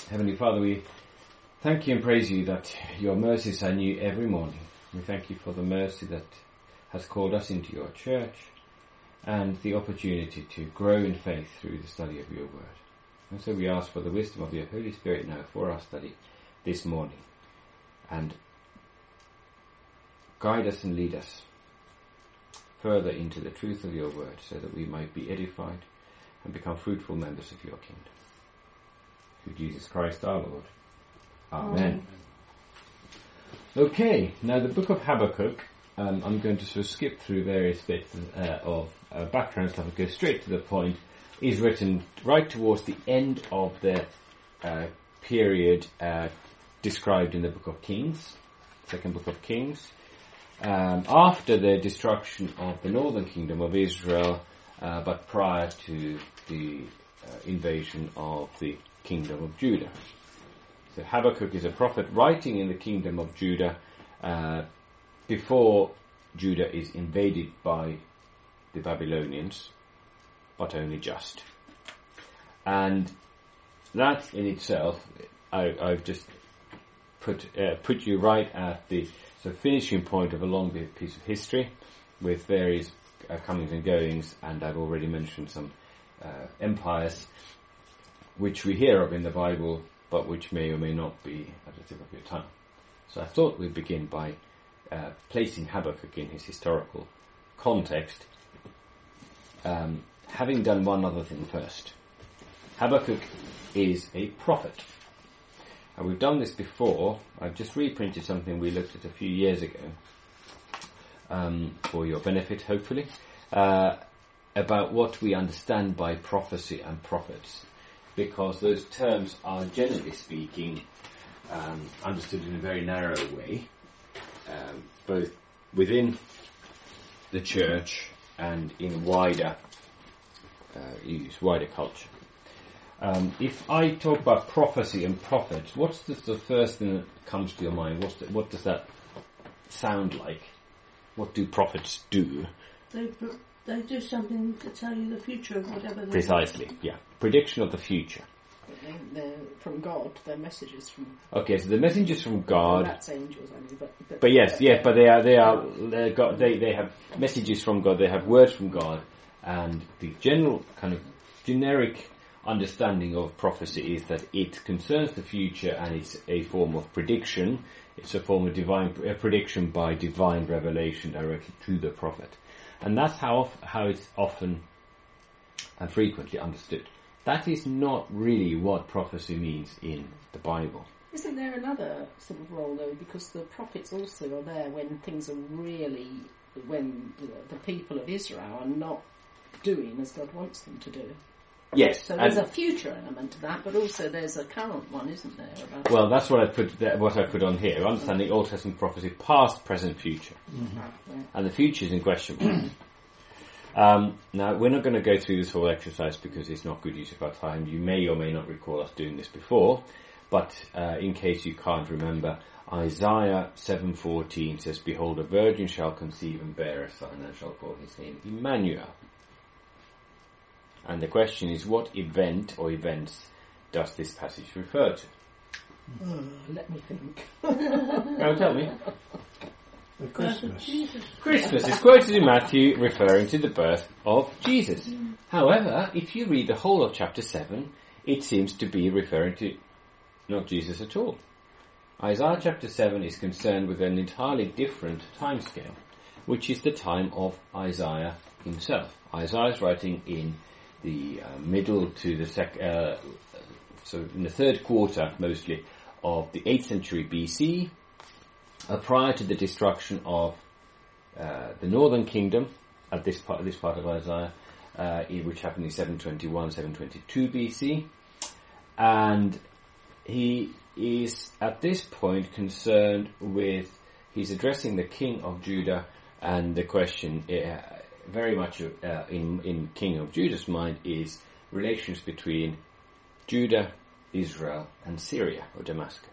Heavenly Father, we thank you and praise you that your mercies are new every morning. We thank you for the mercy that has called us into your church and the opportunity to grow in faith through the study of your word. And so we ask for the wisdom of your Holy Spirit now for our study this morning, and guide us and lead us further into the truth of your word, so that we might be edified and become fruitful members of your kingdom. Through Jesus Christ our Lord. Amen. Okay, now the book of Habakkuk, I'm going to sort of skip through various bits of background stuff and go straight to the point, is written right towards the end of the period described in the book of Kings, second book of Kings, after the destruction of the northern kingdom of Israel, but prior to the invasion of the kingdom of Judah. So Habakkuk is a prophet writing in the kingdom of Judah before Judah is invaded by the Babylonians, but only just. And that in itself, I've just put you right at the sort of finishing point of a long piece of history with various comings and goings, and I've already mentioned some empires which we hear of in the Bible, but which may or may not be at the tip of your tongue. So I thought we'd begin by placing Habakkuk in his historical context, having done one other thing first. Habakkuk is a prophet. And we've done this before. I've just reprinted something we looked at a few years ago, for your benefit, hopefully, about what we understand by prophecy and prophets, because those terms are, generally speaking, understood in a very narrow way, both within the church and in wider culture. If I talk about prophecy and prophets, what's the first thing that comes to your mind? What does that sound like? What do prophets do? They do something to tell you the future of whatever they Precisely, yeah. Prediction of the future. They're from God. They're messages from. Okay, so the messages from God. That's angels only, but yes, yeah, but they have messages from God. They have words from God, and the general kind of generic understanding of prophecy is that it concerns the future, and it's a form of prediction. It's a form of divine prediction by divine revelation directly to the prophet, and that's how it's often and frequently understood. That is not really what prophecy means in the Bible. Isn't there another sort of role though? Because the prophets also are there when things are really, when the people of Israel are not doing as God wants them to do. Yes. So there's a future element to that, but also there's a current one, isn't there? Well, that's what I put on here. Understanding Old Testament prophecy, past, present, future. Mm-hmm. And the future is in question. Now, we're not going to go through this whole exercise because it's not good use of our time. You may or may not recall us doing this before, but in case you can't remember, Isaiah 7:14 says, "Behold, a virgin shall conceive and bear a son, and shall call his name Emmanuel." And the question is, what event or events does this passage refer to? Let me think. Now tell me. The Christmas. Christmas is quoted in Matthew referring to the birth of Jesus. However, if you read the whole of chapter 7, it seems to be referring to not Jesus at all. Isaiah chapter 7 is concerned with an entirely different timescale, which is the time of Isaiah himself. Isaiah is writing in the middle to the so in the third quarter, mostly, of the 8th century BC, prior to the destruction of the northern kingdom at this part of Isaiah, which happened in 721, 722 BC, and he is at this point concerned with, he's addressing the king of Judah, and the question very much in king of Judah's mind is relations between Judah, Israel, and Syria or Damascus.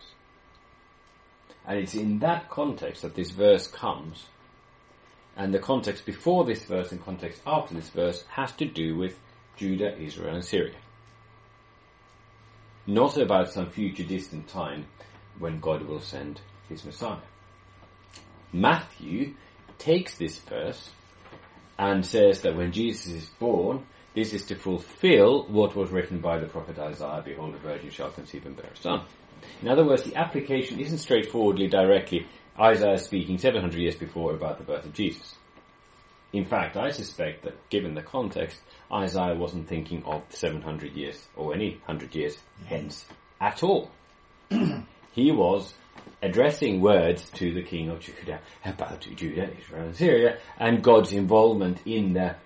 And it's in that context that this verse comes, and the context before this verse and context after this verse has to do with Judah, Israel, and Syria. not about some future distant time when God will send his Messiah. Matthew takes this verse and says that when Jesus is born, this is to fulfill what was written by the prophet Isaiah, behold, a virgin shall conceive and bear a son. In other words, the application isn't straightforwardly directly Isaiah speaking 700 years before about the birth of Jesus. In fact, I suspect that given the context, Isaiah wasn't thinking of 700 years or any 100 years hence at all. He was addressing words to the king of Judah about Judah, Israel and Syria, and God's involvement in the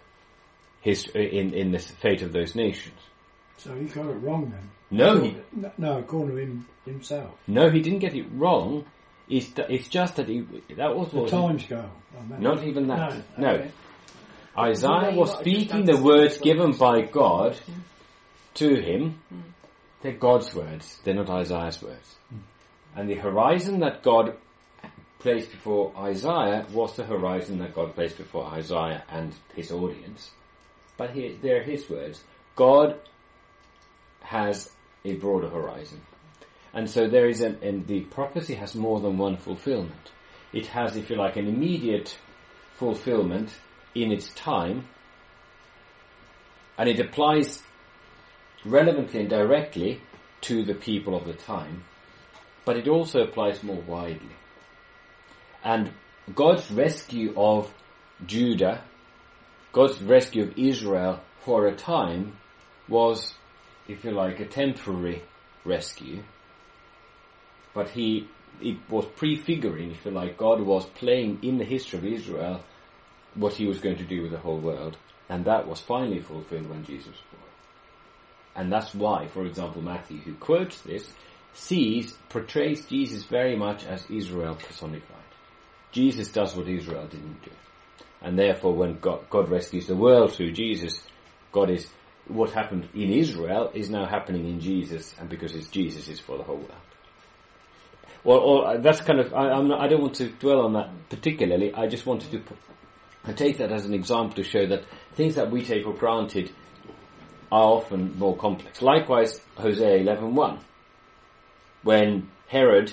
fate of those nations. So he got it wrong then? No, according to himself. No, he didn't get it wrong. It's just that that was the time scale. Not even that. No. Okay. Isaiah was speaking the words given by God to him. They're God's words. They're not Isaiah's words. And the horizon that God placed before Isaiah was the horizon that God placed before Isaiah and his audience. But they're his words. God has a broader horizon. And so there is and the prophecy has more than one fulfillment. It has, if you like, an immediate fulfillment in its time, and it applies relevantly and directly to the people of the time, but it also applies more widely. And God's rescue of Judah, God's rescue of Israel for a time was, if you like, a temporary rescue, but it was prefiguring, if you like, God was playing in the history of Israel what he was going to do with the whole world, and that was finally fulfilled when Jesus was born. And that's why, for example, Matthew, who quotes this, portrays Jesus very much as Israel personified. Jesus does what Israel didn't do. And therefore, when God rescues the world through Jesus, what happened in Israel is now happening in Jesus, and because it's Jesus, it's for the whole world. Well, that's kind of, I don't want to dwell on that particularly. I just wanted to take that as an example to show that things that we take for granted are often more complex. Likewise, Hosea 11:1, when Herod,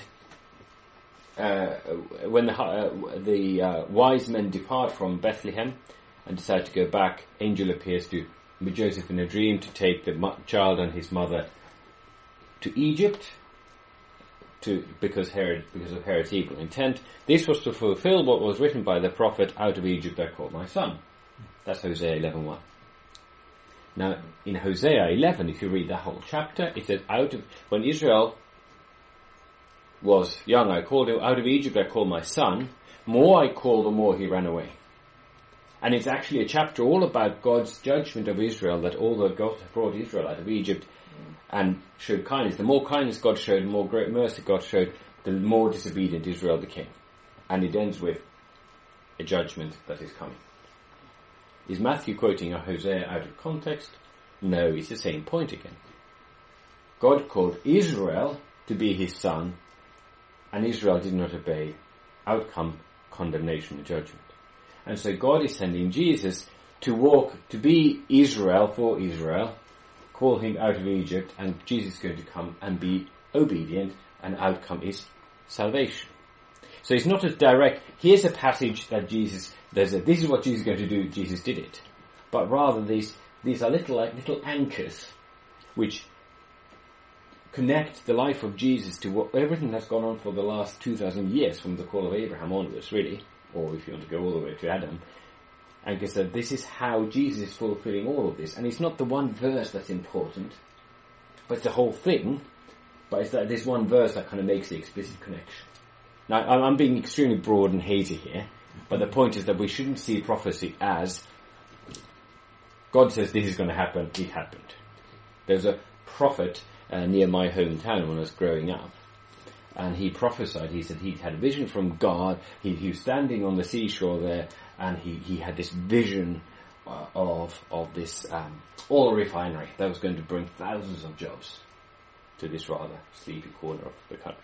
when the wise men depart from Bethlehem and decide to go back, angel appears to Joseph in a dream to take the child and his mother to Egypt, because of Herod's evil intent. This was to fulfill what was written by the prophet, out of Egypt I called my son. That's Hosea 11:1. Now, in Hosea 11, if you read the whole chapter, it says, when Israel was young, I called him, out of Egypt I called my son, more I called, the more he ran away. And it's actually a chapter all about God's judgment of Israel, that although God brought Israel out of Egypt and showed kindness, the more kindness God showed, the more great mercy God showed, the more disobedient Israel became. And it ends with a judgment that is coming. Is Matthew quoting a Hosea out of context? No, it's the same point again. God called Israel to be his son, and Israel did not obey. Outcome, condemnation and judgment. And so God is sending Jesus to be Israel for Israel, call him out of Egypt, and Jesus is going to come and be obedient, and outcome is salvation. So it's not as direct, here's a passage that this is what Jesus is going to do, Jesus did it. But rather these are little anchors which connect the life of Jesus to everything that's gone on for the last 2,000 years, from the call of Abraham onwards, really, or if you want to go all the way to Adam. And because this is how Jesus is fulfilling all of this. And it's not the one verse that's important, but it's the whole thing. But it's that this one verse that kind of makes the explicit connection. Now, I'm being extremely broad and hazy here, but the point is that we shouldn't see prophecy as God says this is going to happen, it happened. There's a prophet near my hometown when I was growing up, and he prophesied. He said he'd had a vision from God. He was standing on the seashore there, and he had this vision of this oil refinery that was going to bring thousands of jobs to this rather sleepy corner of the country.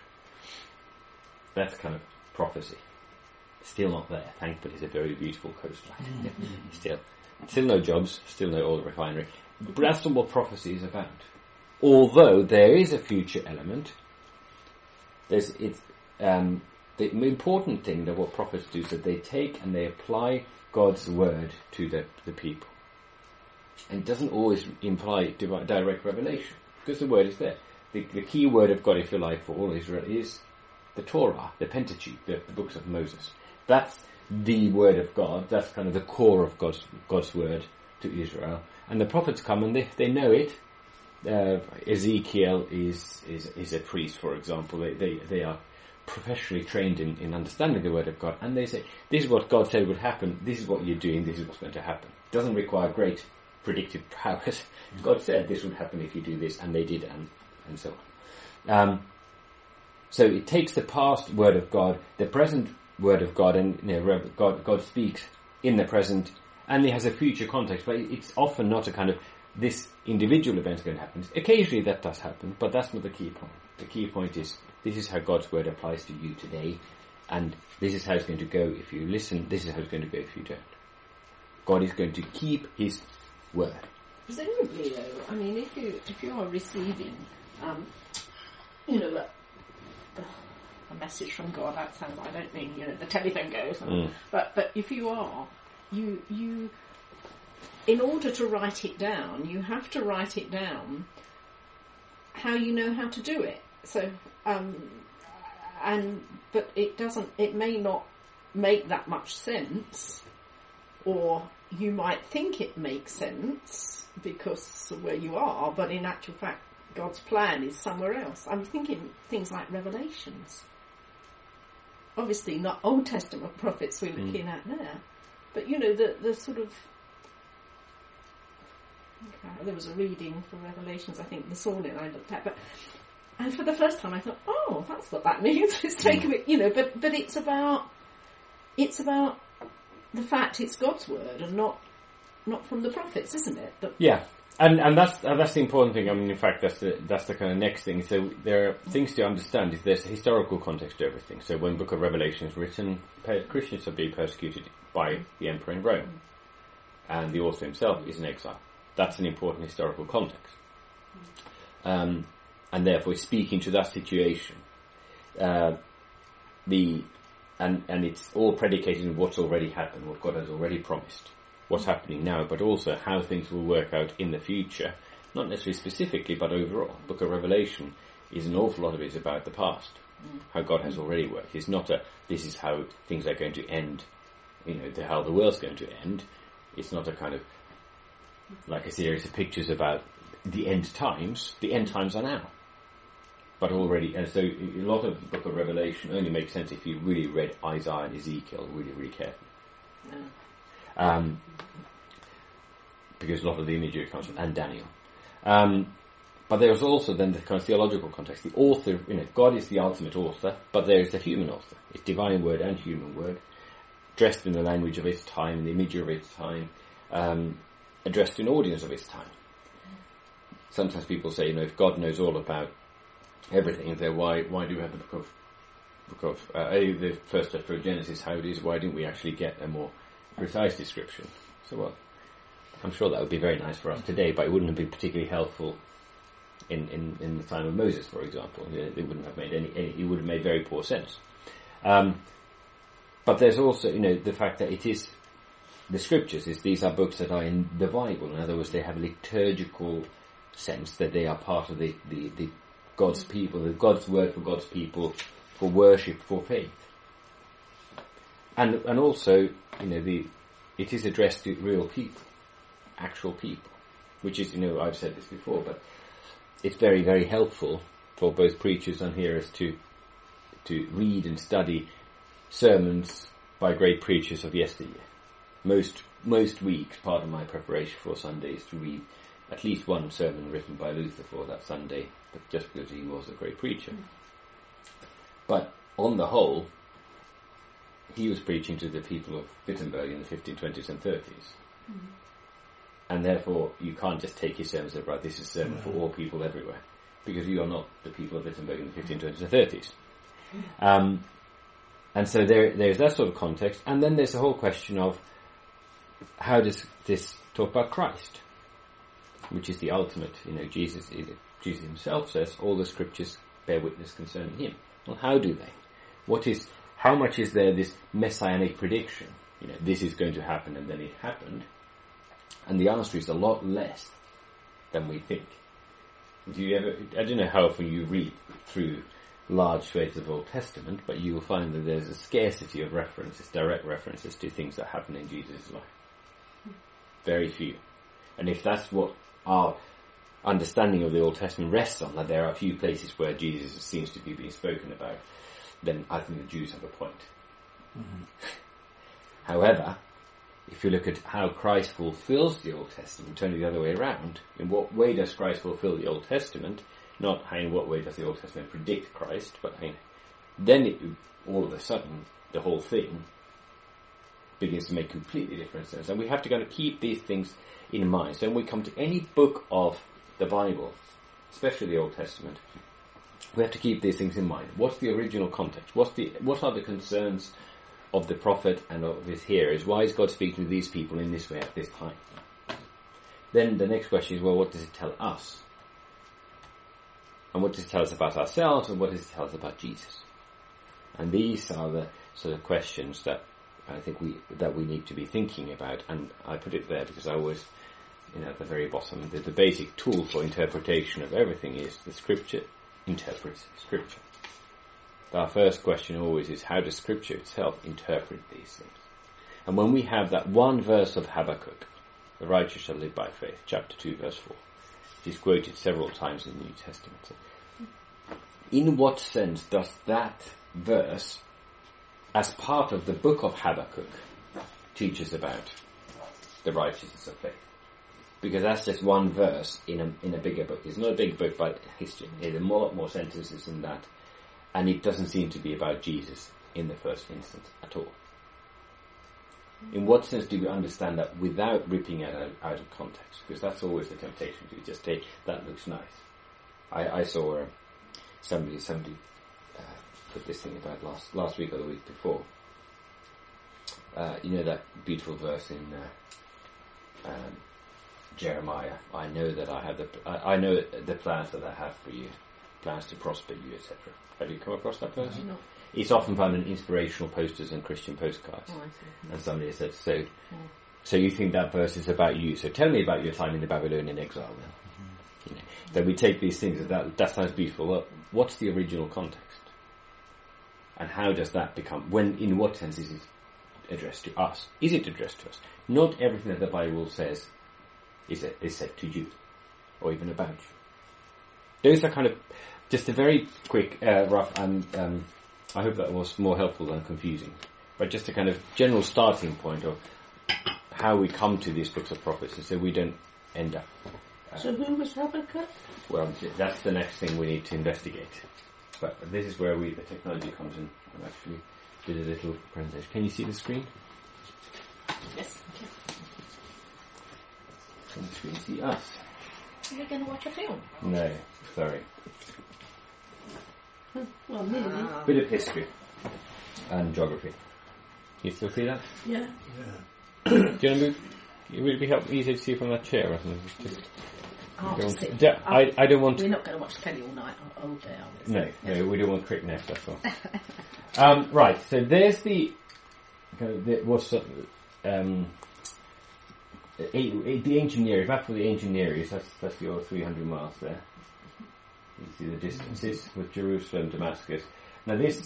That's kind of prophecy. Still not there. Thankfully, it's a very beautiful coastline. Still no jobs, still no oil refinery. But that's not what prophecy is about. although there is a future element, the important thing that what prophets do is that they take and they apply God's word to the people. And it doesn't always imply direct revelation, because the word is there. The key word of God, if you like, for all Israel is the Torah, the Pentateuch, the books of Moses. That's the word of God. That's kind of the core of God's word to Israel. And the prophets come and they know it. Ezekiel is a priest, for example. They are professionally trained in understanding the word of God, and they say, this is what God said would happen, this is what you're doing, this is what's going to happen. It doesn't require great predictive powers. God said this would happen if you do this, and they did, and so on. So it takes the past word of God, the present word of God, and God speaks in the present, and it has a future context, but it's often not a kind of this individual event is going to happen. Occasionally that does happen, but that's not the key point. The key point is, this is how God's word applies to you today, and this is how it's going to go if you listen, this is how it's going to go if you don't. God is going to keep his word. Presumably, though, I mean, if you are receiving, a message from God, that sounds, I don't mean, the telephone goes, but if you are, you in order to write it down, you have to write it down how you know how to do it. So, but it may not make that much sense, or you might think it makes sense because of where you are, but in actual fact, God's plan is somewhere else. I'm thinking things like Revelations. Obviously not Old Testament prophets we're looking at there, but the sort of, there was a reading for Revelations, I think, this morning I looked at, and for the first time I thought, oh, that's what that means. It's taken it, but it's about the fact it's God's word and not from the prophets, isn't it? Yeah, and that's the important thing. I mean, in fact, that's the kind of next thing. So there are things to understand. Is there's a historical context to everything. So when Book of Revelation is written, Christians are being persecuted by the emperor in Rome, and the author himself is in exile. That's an important historical context, and therefore speaking to that situation, and it's all predicated on what's already happened, what God has already promised, what's happening now, but also how things will work out in the future, not necessarily specifically, but overall. Book of Revelation is an awful lot of it is about the past, how God has already worked. It's not this is how things are going to end, how the world's going to end. It's not a kind of like a series of pictures about the end times. The end times are now. But already, and so a lot of the Book of Revelation only makes sense if you really read Isaiah and Ezekiel really, really carefully. Yeah. Because a lot of the imagery comes from, and Daniel. But there's also then the kind of theological context. The author, God is the ultimate author, but there is the human author. It's divine word and human word, dressed in the language of its time, in the imagery of its time, addressed to an audience of its time. Sometimes people say, if God knows all about everything, then why do we have the book of the first chapter of Genesis, how it is? Why didn't we actually get a more precise description? So, well, I'm sure that would be very nice for us today, but it wouldn't have been particularly helpful in the time of Moses, for example. It wouldn't have made it would have made very poor sense. But there's also, the fact that it is the scriptures. These are books that are in the Bible. In other words, they have a liturgical sense that they are part of the God's people, the God's word for God's people, for worship, for faith. And also, it is addressed to real people, actual people, which is, I've said this before, but it's very, very helpful for both preachers and hearers to read and study sermons by great preachers of yesteryear. Most weeks, part of my preparation for Sunday is to read at least one sermon written by Luther for that Sunday, but just because he was a great preacher. But on the whole, he was preaching to the people of Wittenberg in the 1520s and 30s. And therefore, you can't just take his sermons and say, right, this is a sermon for all people everywhere, because you are not the people of Wittenberg in the 1520s and 30s. And so there's that sort of context, and then there's the whole question of how does this talk about Christ, which is the ultimate, Jesus. Jesus himself says, all the scriptures bear witness concerning him. Well, how do they? How much is there this messianic prediction? This is going to happen, and then it happened. And the answer is a lot less than we think. I don't know how often you read through large swathes of Old Testament, but you will find that there's a scarcity of references, direct references to things that happen in Jesus' life. Very few. And if that's what our understanding of the Old Testament rests on, that there are a few places where Jesus seems to be being spoken about, then I think the Jews have a point. Mm-hmm. However, if you look at how Christ fulfills the Old Testament, turn it the other way around, in what way does Christ fulfill the Old Testament? Not in what way does the Old Testament predict Christ, but then all of a sudden, the whole thing begins to make completely different sense. And we have to kind of keep these things in mind. So when we come to any book of the Bible, especially the Old Testament, we have to keep these things in mind. What's the original context? What are the concerns of the prophet and of his hearers? Why is God speaking to these people in this way at this time? Then the next question is, well, what does it tell us? And what does it tell us about ourselves, and what does it tell us about Jesus? And these are the sort of questions that I think we need to be thinking about. And I put it there because I always, at the very bottom, the basic tool for interpretation of everything is the Scripture interprets Scripture. Our first question always is, how does Scripture itself interpret these things? And when we have that one verse of Habakkuk, the righteous shall live by faith, chapter 2, verse 4, which is quoted several times in the New Testament. In what sense does that verse, as part of the book of Habakkuk, teach us about the righteousness of faith? Because that's just one verse in a bigger book. It's not a big book by history. There's a lot more sentences in that. And it doesn't seem to be about Jesus in the first instance at all. In what sense do we understand that without ripping it out of context? Because that's always the temptation to just take, that looks nice. I saw somebody put this thing about last week or the week before. That beautiful verse in Jeremiah. I know the plans that I have for you, plans to prosper you, etc. Have you come across that verse? No. It's often found in inspirational posters and Christian postcards. Oh, I see. And somebody said, so you think that verse is about you? So tell me about your time in the Babylonian exile then. Then we take these things, that sounds beautiful. Well, what's the original context? And how does that become, in what sense is it addressed to us? Is it addressed to us? Not everything that the Bible says is said to you, or even about you. Those are kind of just a very quick, rough, and I hope that was more helpful than confusing. But just a kind of general starting point of how we come to these books of prophecy, so we don't end up. So who was Habakkuk? Well, that's the next thing we need to investigate. But this is where the technology comes in. I actually did a little presentation. Can you see the screen? Yes. Can the screen see us? Are we going to watch a film? No, sorry. Well, nearly. Bit of history and geography. You still see that? Yeah. Do you want to move? It would be easier to see from that chair, rather than just. I don't want. We're not going to watch telly all night, all day. No, we don't want quick nest. That's all. Right. So there's the ancient Near East. After the ancient Near East, that's your 300 miles there. You see the distances with Jerusalem, Damascus. Now this,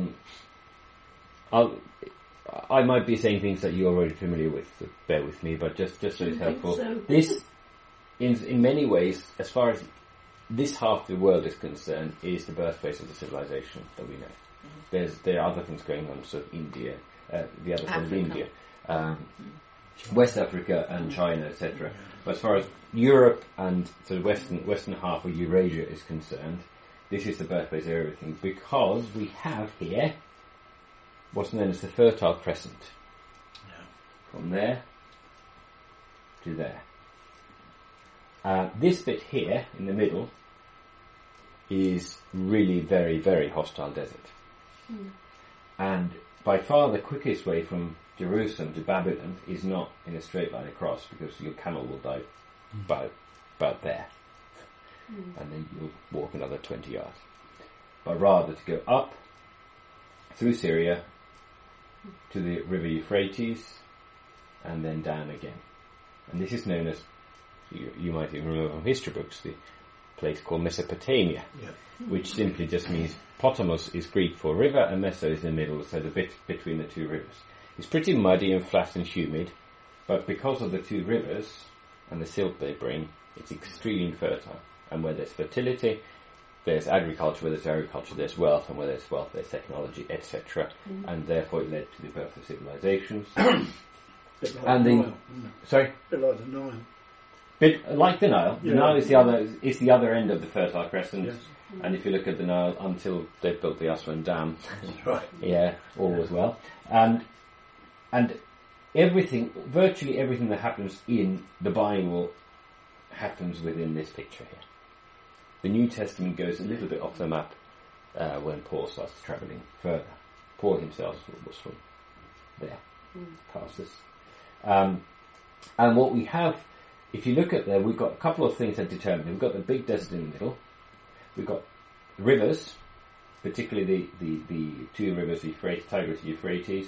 I might be saying things that you're already familiar with, so bear with me, but just so it's helpful. So. This, in many ways, as far as this half of the world is concerned, is the birthplace of the civilization that we know. There are other things going on, so India, the other side of India, West Africa and China, etc. But as far as Europe and the western half of Eurasia is concerned, this is the birthplace of everything, because we have here what's known as the Fertile Crescent. Yeah. From there to there. This bit here in the middle is really very, very hostile desert. And by far the quickest way from Jerusalem to Babylon is not in a straight line across, because your camel will die about there. and then you'll walk another 20 yards. But rather to go up through Syria to the river Euphrates and then down again. And this is known as, you might even remember from history books, the place called Mesopotamia, which simply just means Potamos is Greek for river and Meso is in the middle, so the bit between the two rivers. It's pretty muddy and flat and humid, but because of the two rivers and the silt they bring, it's extremely fertile. And where there's fertility, there's agriculture. Where there's agriculture, there's wealth, and where there's wealth, there's technology, etc. And therefore it led to the birth of civilizations. Bit like And the then- Nile, isn't it? Sorry? Bit like the Nile. Bit like the Nile. The Yeah. Nile is the other end of the Fertile Crescent. Yes. And if you look at the Nile, until they built the Aswan Dam, That's right. yeah, all was well. And everything, virtually everything that happens in the Bible happens within this picture here. The New Testament goes a little bit off the map when Paul starts travelling further. Paul himself was from there, past this. And what we have, if you look at there, we've got a couple of things that determine it. We've got the big desert in the middle. We've got rivers, particularly the two rivers, the Tigris and Euphrates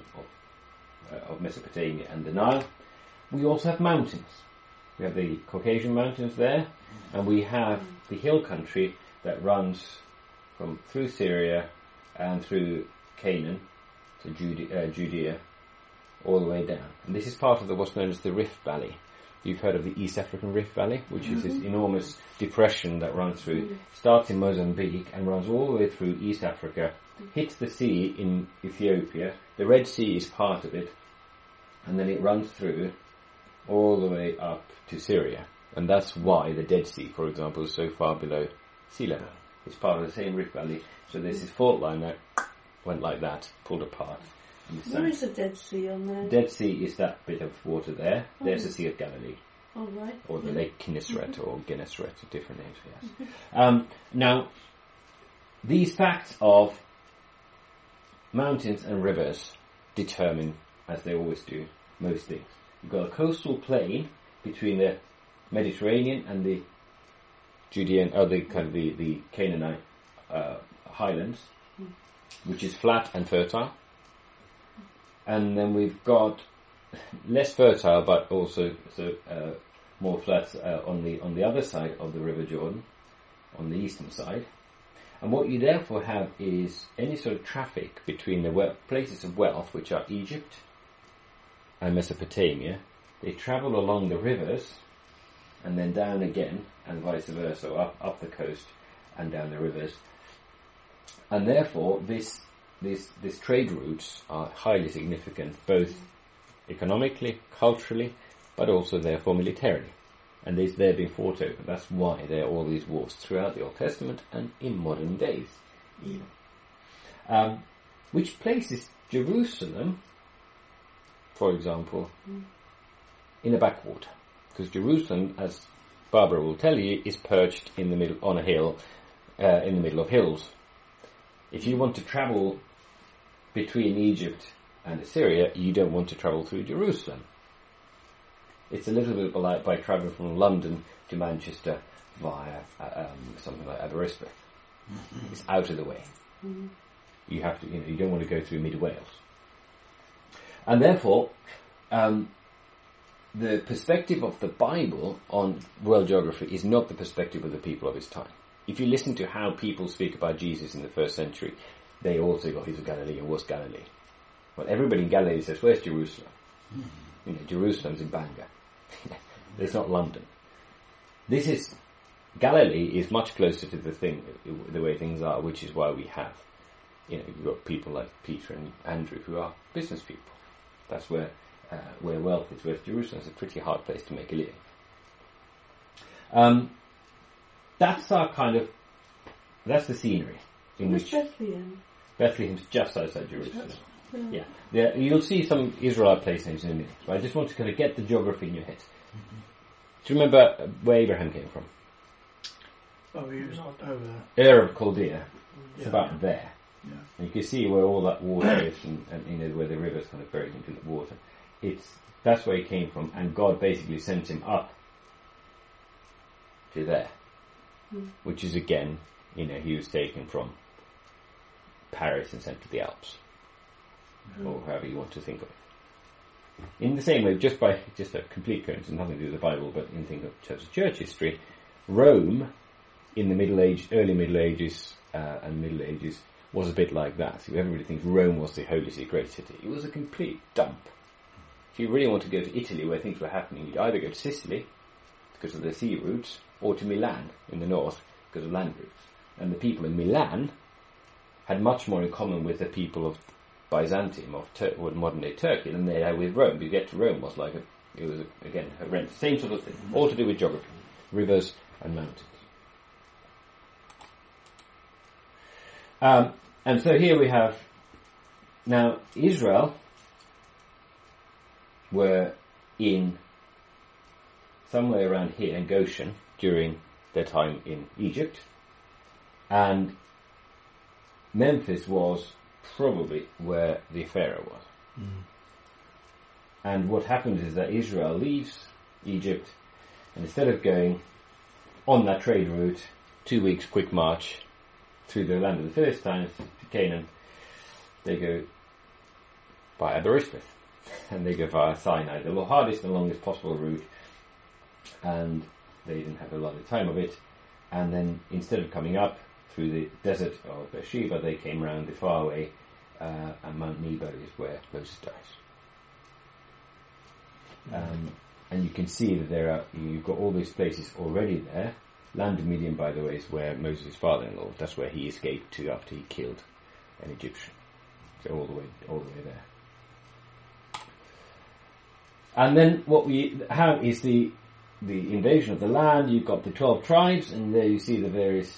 of Mesopotamia and the Nile. We also have mountains. We have the Caucasian mountains there, and we have the hill country that runs through Syria and through Canaan to Judea, all the way down. And this is part of what's known as the Rift Valley. You've heard of the East African Rift Valley, which is this enormous depression that runs through, starts in Mozambique and runs all the way through East Africa, hits the sea in Ethiopia. The Red Sea is part of it, and then it runs through all the way up to Syria. And that's why the Dead Sea, for example, is so far below sea level. It's part of the same Rift Valley. So there's this fault line that went like that, pulled apart. Where is the Dead Sea on there? Dead Sea is that bit of water there. There's the Sea of Galilee, Oh, right. or the Lake Kinneret, or Gennesaret, different names, yes. Now, these facts of mountains and rivers determine, as they always do, most things. You've got a coastal plain between the Mediterranean and the Judean, the Canaanite highlands, which is flat and fertile. And then we've got less fertile, but also more flat on the other side of the River Jordan, on the eastern side. And what you therefore have is any sort of traffic between the places of wealth, which are Egypt and Mesopotamia. They travel along the rivers and then down again, and vice versa, so up the coast and down the rivers. And therefore, these trade routes are highly significant, both economically, culturally, but also therefore militarily. And they're being fought over. That's why there are all these wars throughout the Old Testament and in modern days. Which places Jerusalem, for example, in a backwater. Because Jerusalem, as Barbara will tell you, is perched in the middle, on a hill, in the middle of hills. If you want to travel between Egypt and Assyria, you don't want to travel through Jerusalem. It's a little bit like by travelling from London to Manchester via something like Aberystwyth. It's out of the way. You have to, you don't want to go through mid Wales. And therefore, the perspective of the Bible on world geography is not the perspective of the people of its time. If you listen to how people speak about Jesus in the first century, they all say, "Oh, he's of Galilee," and "What's Galilee?" Well, everybody in Galilee says, "Where's Jerusalem?" Jerusalem's in Bangor. It's not London. Galilee is much closer to the way things are, which is why we have, you've got people like Peter and Andrew who are business people. That's where wealth is. Whereas Jerusalem is a pretty hard place to make a living. That's that's the scenery in Where's which Bethlehem? Bethlenem's just outside Jerusalem. Yeah. You'll see some Israelite place names in a minute. But I just want to kind of get the geography in your head. Do you remember where Abraham came from? Oh, he was over there. Ur of Chaldea. It's Yeah. about there. Yeah. And you can see where all that water is, and where the river's kind of buried into the water. That's where he came from, and God basically sent him up to there. which is again, he was taken from Paris and sent to the Alps, or however you want to think of it. In the same way, just a complete coincidence, nothing to do with the Bible, but in thinking of church history, Rome in the early Middle Ages and Middle Ages was a bit like that. So everybody thinks Rome was the holy city, great city. It was a complete dump. If you really want to go to Italy, where things were happening, you'd either go to Sicily because of the sea routes, or to Milan in the north because of land routes. And the people in Milan had much more in common with the people of Byzantium, of modern-day Turkey, than they had with Rome. You get to Rome, it was again horrendous. Same sort of thing, all to do with geography, rivers and mountains. And so here we have, now Israel were in somewhere around here in Goshen during their time in Egypt, and Memphis was probably where the Pharaoh was. And what happens is that Israel leaves Egypt, and instead of going on that trade route, 2 weeks quick march through the land of the Philistines to Canaan, they go via Aberystwyth, and they go via Sinai, the hardest and longest possible route, and they didn't have a lot of time of it. And then instead of coming up through the desert of Beersheba, they came round the far way, and Mount Nebo is where Moses dies. And you can see that you've got all these places already there. Land of Midian, by the way, is where Moses' father-in-law, that's where he escaped to after he killed an Egyptian. So all the way there. And then what we have is the invasion of the land. You've got the 12 tribes, and there you see the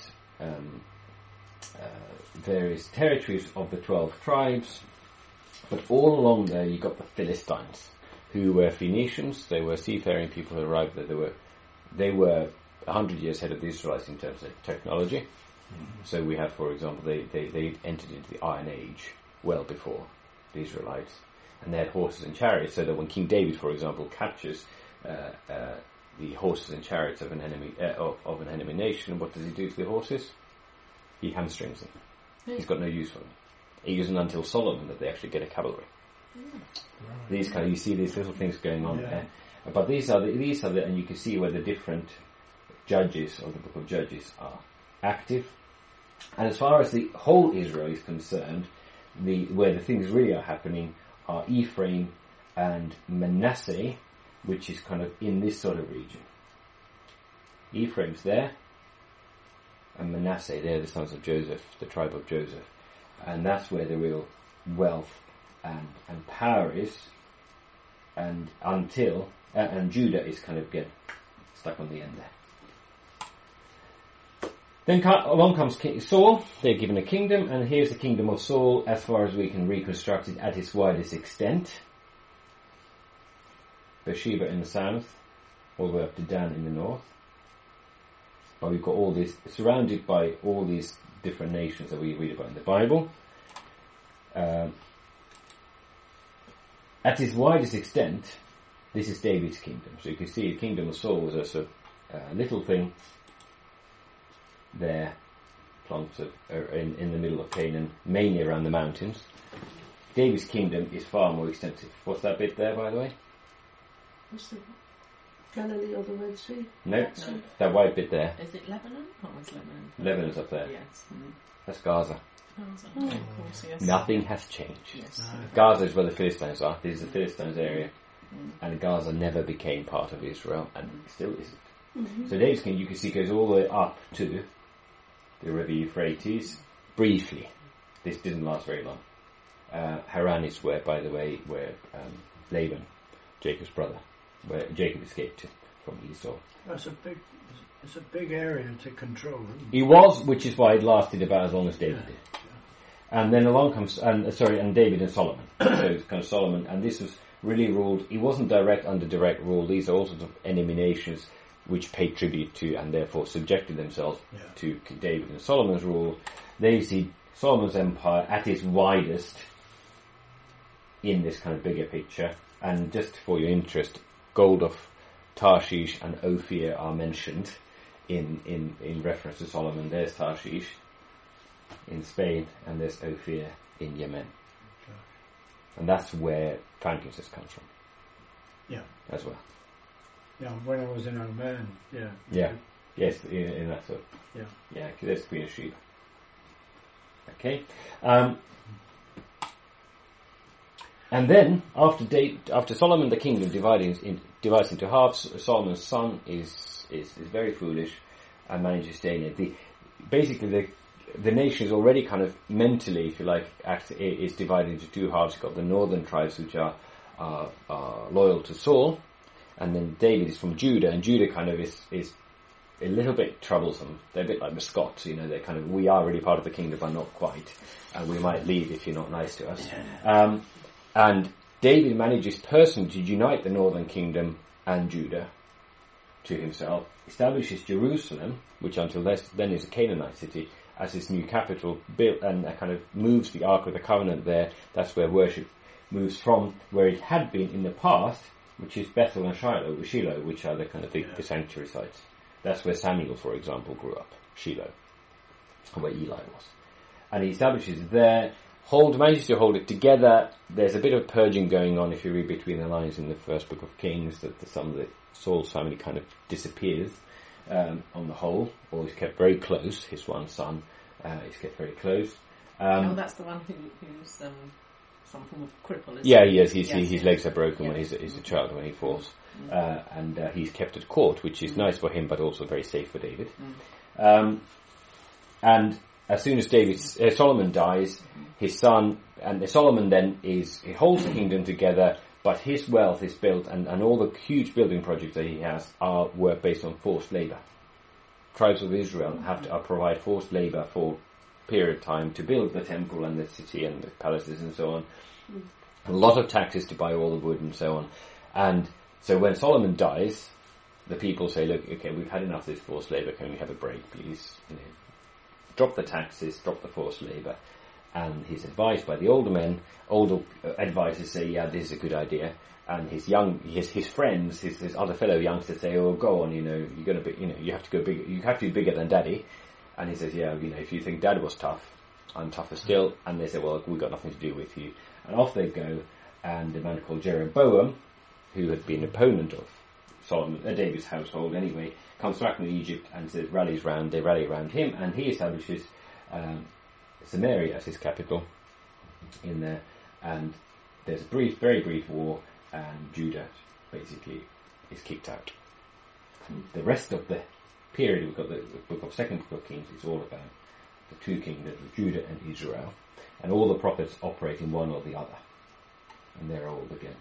various territories of the 12 tribes. But all along there you've got the Philistines, who were Phoenicians. They were seafaring people who arrived there. They were 100 years ahead of the Israelites in terms of technology. Mm-hmm. So we have, for example, they entered into the Iron Age well before the Israelites, and they had horses and chariots, so that when King David, for example, captures the horses and chariots of an enemy nation, what does he do to the horses? He hamstrings them. Mm. He's got no use for them. It isn't until Solomon that they actually get a cavalry. Mm. Right. You see these little things going on there. But these are and you can see where the different judges of the book of Judges are active. And as far as the whole Israel is concerned, where the things really are happening are Ephraim and Manasseh, which is kind of in this sort of region. Ephraim's there, and Manasseh, they're the sons of Joseph, the tribe of Joseph. And that's where the real wealth and power is, and Judah is kind of get stuck on the end there. Then along comes King Saul. They're given a kingdom, and here's the kingdom of Saul as far as we can reconstruct it at its widest extent. Beersheba in the south, all the way up to Dan in the north. But we've got all this, surrounded by all these different nations that we read about in the Bible. At its widest extent, this is David's kingdom. So you can see the kingdom of Saul was a little thing there, planted in the middle of Canaan, mainly around the mountains. David's kingdom is far more extensive. What's that bit there, by the way? What's the Galilee or the Red Sea? No, that white bit there. Is it Lebanon? Or is Lebanon? Lebanon's up there. Yes. Mm. That's Gaza. Of course, yes. Nothing has changed. Yes. No. Gaza is where the Philistines are. This is the Philistines area. And Gaza never became part of Israel, and still isn't. Mm-hmm. So David's kingdom, you can see, goes all the way up to the river Euphrates. Briefly. This didn't last very long. Haran is where, by the way, Laban, Jacob's brother, where Jacob escaped to from Esau. It's a big area to control, isn't it? It was, which is why it lasted about as long as David did. And then along comes, and David and Solomon. So it's kind of Solomon, and this was really ruled, it wasn't under direct rule. These are all sorts of enemy nations which paid tribute to and therefore subjected themselves to David and Solomon's rule. There you see Solomon's empire at its widest in this kind of bigger picture. And just for your interest, gold of Tarshish and Ophir are mentioned in reference to Solomon. There's Tarshish in Spain, and there's Ophir in Yemen. And that's where frankincense comes from. Yeah. As well. Yeah, when I was in Oman, yeah. Yeah. Yes, in that sort. Yeah. Yeah, there's Queen of Sheba. Okay. And then, after Solomon, the kingdom divides into halves. Solomon's son is very foolish and manages to stay in it. Basically, the nation is already kind of mentally, if you like, is divided into two halves. You've got the northern tribes, which are loyal to Saul, and then David is from Judah, and Judah kind of is a little bit troublesome. They're a bit like the Scots, they're kind of, we are really part of the kingdom, but not quite, and we might leave if you're not nice to us. And David manages personally to unite the northern kingdom and Judah to himself, establishes Jerusalem, which until then is a Canaanite city, as his new capital, built, and kind of moves the Ark of the Covenant there. That's where worship moves from where it had been in the past, which is Bethel and Shiloh, which are the kind of the sanctuary sites. That's where Samuel, for example, grew up, Shiloh, where Eli was. And he establishes there, manages to hold it together. There's a bit of purging going on, if you read between the lines in the first book of Kings, that some of Saul's family kind of disappears on the whole, or is kept very close. His one son is kept very close. That's the one who's some form of cripple, isn't Yeah, he? he is. His legs are broken when he's a child, when he falls. And he's kept at court, which is nice for him, but also very safe for David. And as soon as Solomon dies, his son, and Solomon then he holds the kingdom together, but his wealth is built, and all the huge building projects that he has were based on forced labour. Tribes of Israel have to provide forced labour for a period of time to build the temple and the city and the palaces and so on. A lot of taxes to buy all the wood and so on. And so when Solomon dies, the people say, look, okay, we've had enough of this forced labour, can we have a break, please? Drop the taxes, drop the forced labour. And he's advised by the older advisors say, yeah, this is a good idea. And his friends, his other fellow youngsters say, oh, go on, you're going to be, you have to go big, you have to be bigger than Daddy. And he says, yeah, if you think Dad was tough, I'm tougher still. And they say, well, we've got nothing to do with you. And off they go. And a man called Jeroboam, who had been an opponent of David's household anyway, comes back from Egypt and they rally around him, and he establishes Samaria as his capital in there, and there's a very brief war, and Judah basically is kicked out. And the rest of the period, we've got the second book of Kings, it's all about the two kingdoms of Judah and Israel, and all the prophets operate in one or the other, and they're all again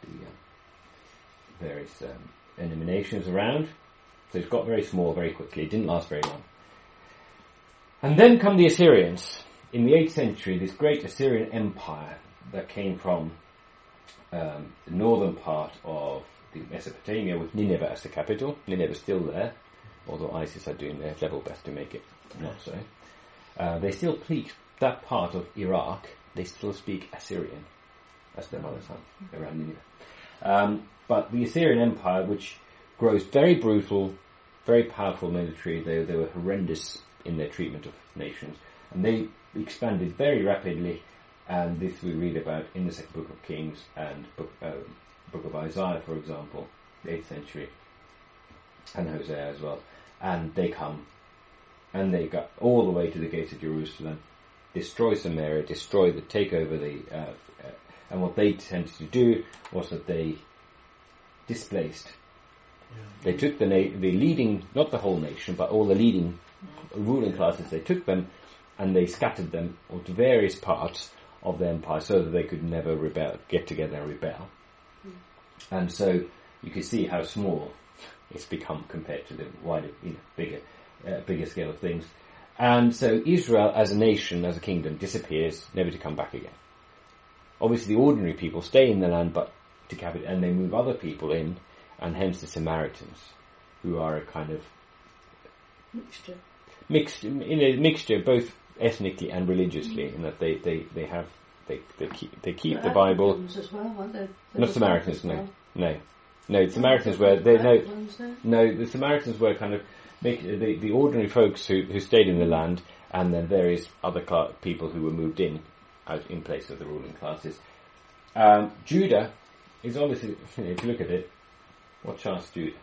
the various emanations around. So it got very small very quickly. It didn't last very long. And then come the Assyrians. In the 8th century, this great Assyrian empire that came from the northern part of the Mesopotamia with Nineveh as the capital. Nineveh's still there, although ISIS are doing their level best to make it not so. They still speak that part of Iraq. They still speak Assyrian as their mother tongue around Nineveh. But the Assyrian Empire, which grows very brutal, very powerful military, they were horrendous in their treatment of nations, and they expanded very rapidly, and this we read about in the second book of Kings and book of Isaiah, for example, the 8th century, and Hosea as well. And they come, and they got all the way to the gates of Jerusalem, destroy Samaria, take over and what they tended to do was that they displaced. They took the leading, not the whole nation, but all the leading ruling classes, they took them and they scattered them onto various parts of the empire so that they could never get together and rebel. And so you can see how small it's become compared to the wider, bigger scale of things. And so Israel as a nation, as a kingdom, disappears, never to come back again. Obviously the ordinary people stay in the land, but to cap it, and they move other people in, and hence the Samaritans, who are a kind of mixture both ethnically and religiously, in that they keep the Bible. As well, aren't they? Not Samaritans, no. The Samaritans were the Samaritans were kind of the ordinary folks who stayed in the land, and then various other people who were moved out in place of the ruling classes. Judah is obviously, if you look at it, what chance Judah?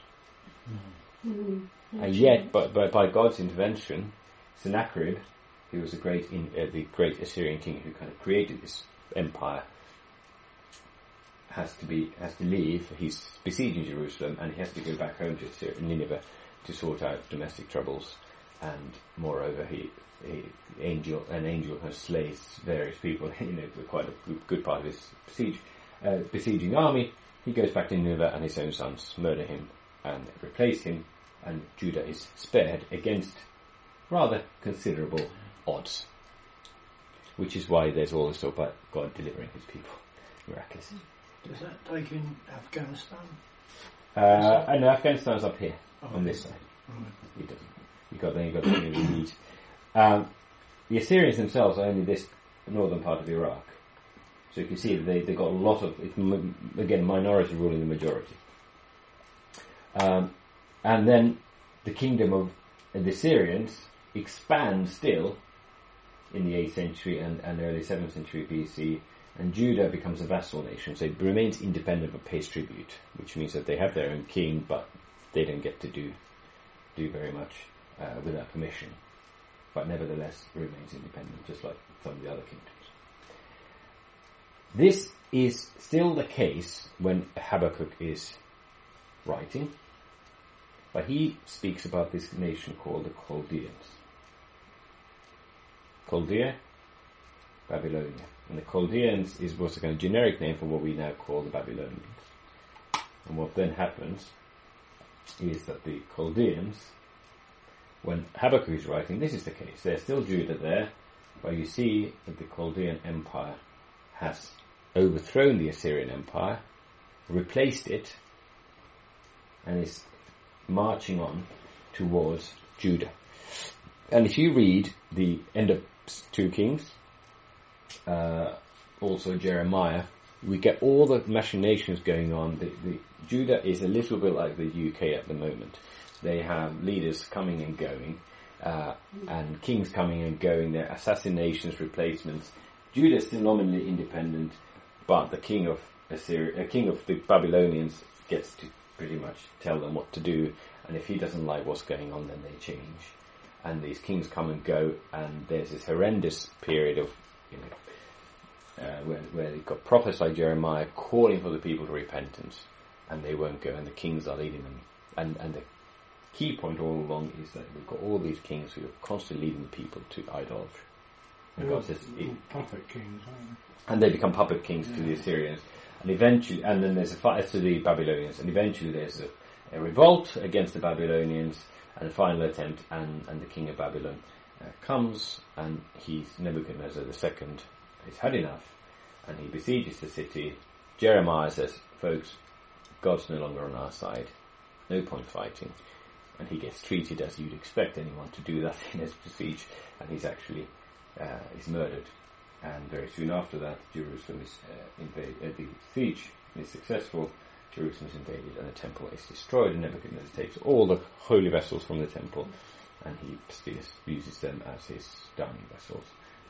And yet, by God's intervention, Sennacherib, who was the great Assyrian king who kind of created this empire, has to leave. He's besieging Jerusalem, and he has to go back home to Nineveh to sort out domestic troubles. And moreover, an angel has slays various people. Quite a good part of his besieging army. He goes back to Nineveh, and his own sons murder him and replace him. And Judah is spared against rather considerable odds, which is why there's all this talk about God delivering his people miraculously. Does that take in Afghanistan? No, Afghanistan's up here on this side. Right. It doesn't. You've got the need. The Assyrians themselves are only this northern part of Iraq, so you can see that they got a lot of, again, minority ruling the majority. And then the kingdom of the Assyrians expands still in the 8th century and early 7th century BC, and Judah becomes a vassal nation, so it remains independent but pays tribute, which means that they have their own king, but they don't get to do very much without permission, but nevertheless remains independent, just like some of the other kingdoms. This is still the case when Habakkuk is writing, but he speaks about this nation called the Chaldeans. Chaldea, Babylonia. And the Chaldeans was a kind of generic name for what we now call the Babylonians. And what then happens is that the Chaldeans, when Habakkuk is writing, this is the case. There's still Judah there, but you see that the Chaldean Empire has overthrown the Assyrian Empire, replaced it, and is marching on towards Judah. And if you read the end of 2 Kings, also Jeremiah, we get all the machinations going on. The Judah is a little bit like the UK at the moment. They have leaders coming and going, and kings coming and going. There are assassinations, replacements. Judah is still nominally independent, but the king of the Babylonians gets to pretty much tell them what to do. And if he doesn't like what's going on, then they change. And these kings come and go, and there's this horrendous period of, where they've got prophets like Jeremiah calling for the people to repentance, and they won't go, and the kings are leading them. And the key point all along is that we've got all these kings who are constantly leading the people to idolatry. And God says, puppet kings, aren't they? and they become puppet kings to the Assyrians, and eventually, and then there's a fight to the Babylonians, and eventually there's a revolt against the Babylonians, and a final attempt, and the king of Babylon comes, and Nebuchadnezzar II has had enough, and he besieges the city. Jeremiah says, folks, God's no longer on our side, no point fighting, and he gets treated as you'd expect anyone to do that in his siege, and he's actually is murdered. And very soon after that, Jerusalem is invaded. The siege is successful. Jerusalem is invaded, and the temple is destroyed. And Nebuchadnezzar takes all the holy vessels from the temple, and he uses them as his dining vessels.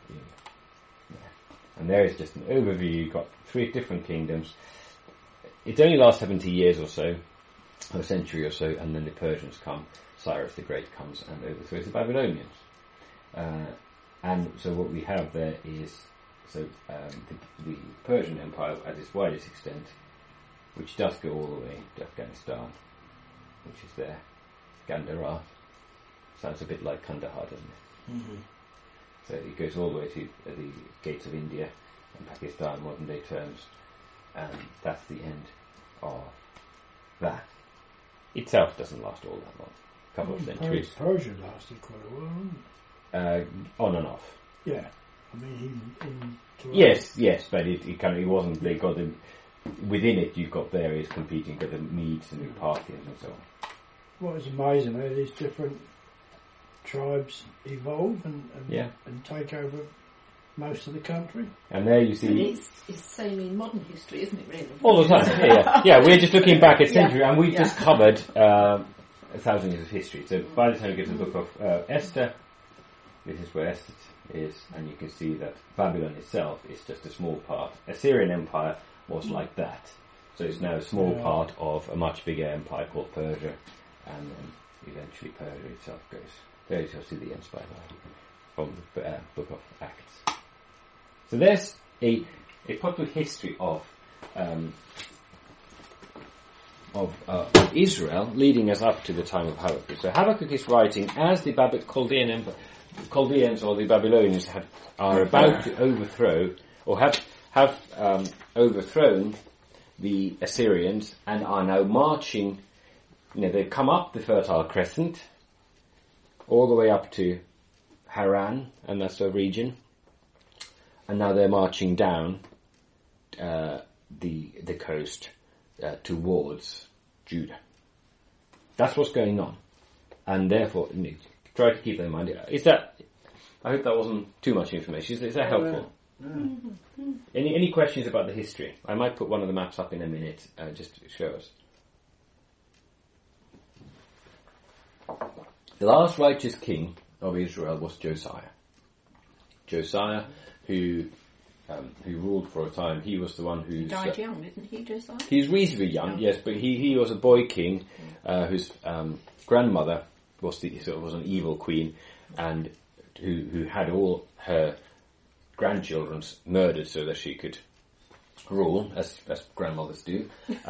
And there is just an overview. You've got 3 different kingdoms. It only lasts 70 years or so, or a century or so, and then the Persians come. Cyrus the Great comes and overthrows the Babylonians. And so what we have there is the Persian Empire at its widest extent, which does go all the way to Afghanistan, which is there. Gandhara. Sounds a bit like Kandahar, doesn't it? Mm-hmm. So it goes all the way to the gates of India and Pakistan, modern day terms, and that's the end of that. Itself doesn't last all that long. A couple of centuries. Persia lasted quite a while, didn't it? On and off. Yeah, I mean, in yes, but it wasn't. They got within it. You've got various competing, got the Medes and the Parthians and so on. What is amazing, these different tribes evolve and take over most of the country. And there you see, and it's the same in modern history, isn't it? Really, all the time. Yeah. We're just looking back at century, and we've just covered 1,000 years of history. So by the time you get to the book of Esther, this is where Esther is, and you can see that Babylon itself is just a small part. Assyrian Empire was like that. So it's now a small part of a much bigger empire called Persia, and then eventually Persia itself goes. There you see the end, by the way, from the book of Acts. So there's a popular history of Israel leading us up to the time of Habakkuk. So Habakkuk is writing as the Chaldeans or the Babylonians are about to overthrow or have overthrown the Assyrians and are now marching. They've come up the Fertile Crescent all the way up to Haran, and that's a region, and now they're marching down the coast towards Judah. That's what's going on, and therefore try to keep that in mind. I hope that wasn't too much information. Is that helpful? Any questions about the history? I might put one of the maps up in a minute just to show us. The last righteous king of Israel was Josiah. Josiah, who ruled for a time, he was the one who died young, isn't he, Josiah? He's reasonably young, yes, but he was a boy king whose grandmother was an evil queen, and who had all her grandchildren murdered so that she could rule, as grandmothers do.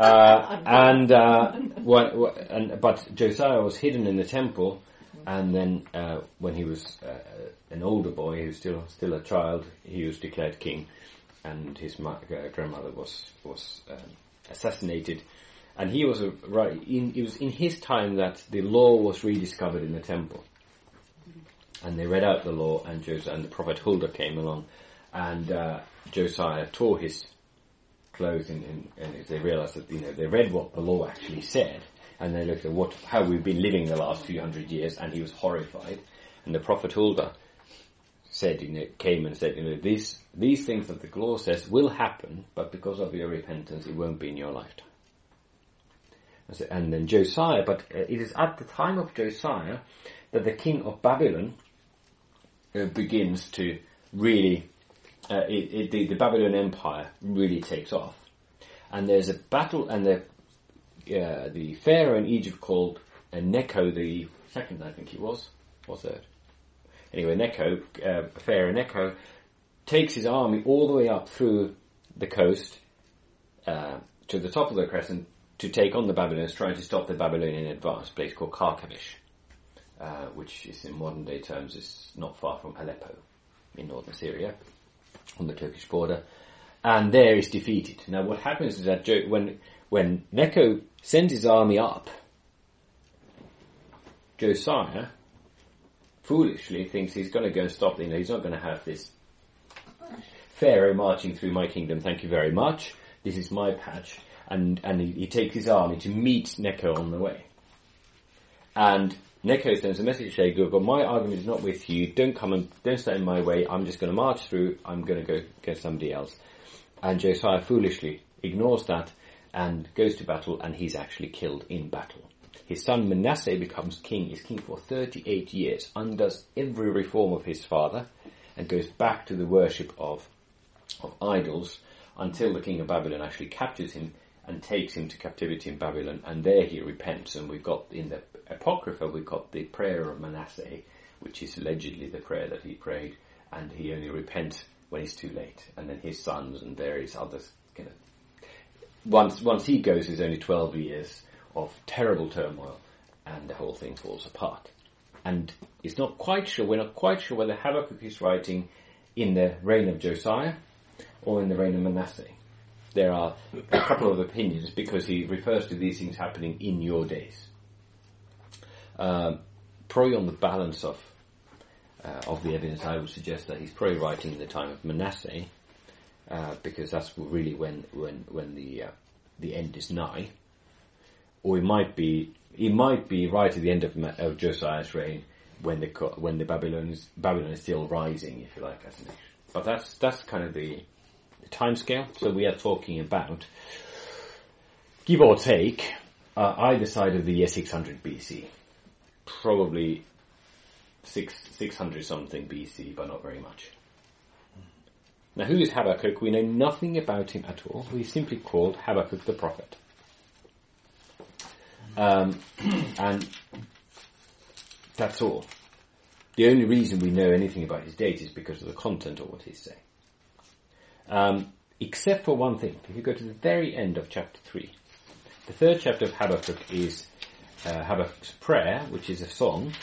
But Josiah was hidden in the temple, and then when he was an older boy, he was still a child, he was declared king, and his grandmother was assassinated. And he was it was in his time that the law was rediscovered in the temple, and they read out the law, and the prophet Huldah came along, and Josiah tore his clothes, and they realized that they read what the law actually said, and they looked at how we've been living the last few hundred years, and he was horrified. And the prophet Huldah came and said, these things that the law says will happen, but because of your repentance, it won't be in your lifetime. And then Josiah, but it is at the time of Josiah that the king of Babylon begins to really, the Babylon Empire really takes off. And there's a battle, and the pharaoh in Egypt called Necho the second, I think he was, or third. Anyway, Pharaoh Necho takes his army all the way up through the coast to the top of the crescent to take on the Babylonians, trying to stop the Babylonian advance, a place called Karkemish, which is in modern day terms is not far from Aleppo in northern Syria, on the Turkish border, and there is defeated. Now what happens is that when Necho sends his army up, Josiah foolishly thinks he's going to go and stop them. He's not going to have this Pharaoh marching through my kingdom, thank you very much, this is my patch. And he takes his army to meet Necho on the way. And Necho sends a message to Shego, but my argument is not with you, don't stand in my way, I'm just going to march through, I'm going to go get somebody else. And Josiah foolishly ignores that and goes to battle, and he's actually killed in battle. His son Manasseh becomes king, is king for 38 years, undoes every reform of his father, and goes back to the worship of idols until the king of Babylon actually captures him and takes him to captivity in Babylon, and there he repents. And we've got in the Apocrypha, we've got the prayer of Manasseh, which is allegedly the prayer that he prayed, and he only repents when it's too late. And then his sons and various others once he goes, there's only 12 years of terrible turmoil, and the whole thing falls apart. And we're not quite sure whether Habakkuk is writing in the reign of Josiah or in the reign of Manasseh. There are a couple of opinions, because he refers to these things happening in your days. Probably on the balance of the evidence, I would suggest that he's probably writing in the time of Manasseh, because that's really when the end is nigh. Or it might be right at the end of Josiah's reign, when the Babylon is still rising, if you like, as a nation. But that's kind of the time scale. So we are talking about, give or take, either side of the year 600 BC. Probably 600 something BC, but not very much. Now, who is Habakkuk? We know nothing about him at all. He's simply called Habakkuk the prophet. And that's all. The only reason we know anything about his date is because of the content of what he's saying. Except for one thing. If you go to the very end of chapter 3, the third chapter of Habakkuk is Habakkuk's prayer, which is a song.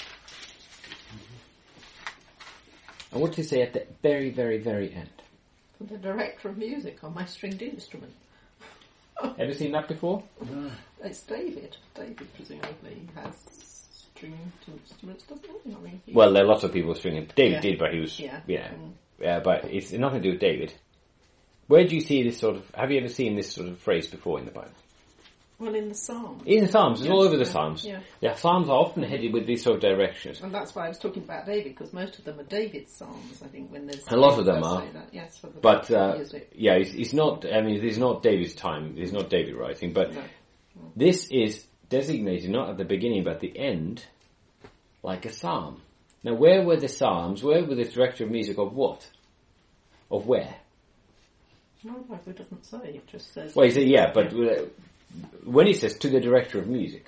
And what does he say at the very, very, very end? The director of music on my stringed instrument. Ever seen that before? No. It's David. David presumably has stringed instruments, doesn't he? I mean, Well, there are lots of people stringing. David Yeah. did, but he was, Yeah. but it's nothing to do with David. Where do you see this sort of? Have you ever seen this sort of phrase before in the Bible? Well, in the Psalms. In the Psalms, it's all over the Yeah. Psalms. Yeah. Psalms are often headed with these sort of directions. And that's why I was talking about David, because most of them are David's Psalms, I think, when there's... A lot of them does are. say that, yes, for the But music. it's not. I mean, it's not David's time. It's not David writing. But No. this is designated not at the beginning, but at the end, like a psalm. Now, where were the Psalms? Where were the director of music of what? Of where? No, the Bible doesn't say, it just says... Well, he said, yeah, but when he says to the director of music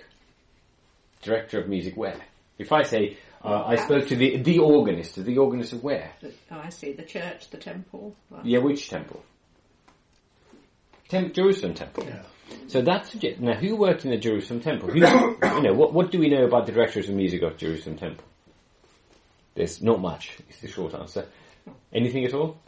where? If I say, I spoke to the organist of where? I see, the church, the temple. Yeah, which temple? Jerusalem temple. Yeah. So that's now who worked in the Jerusalem temple? Who, what do we know about the directors of music of Jerusalem temple? There's not much. Is the short answer. Anything at all?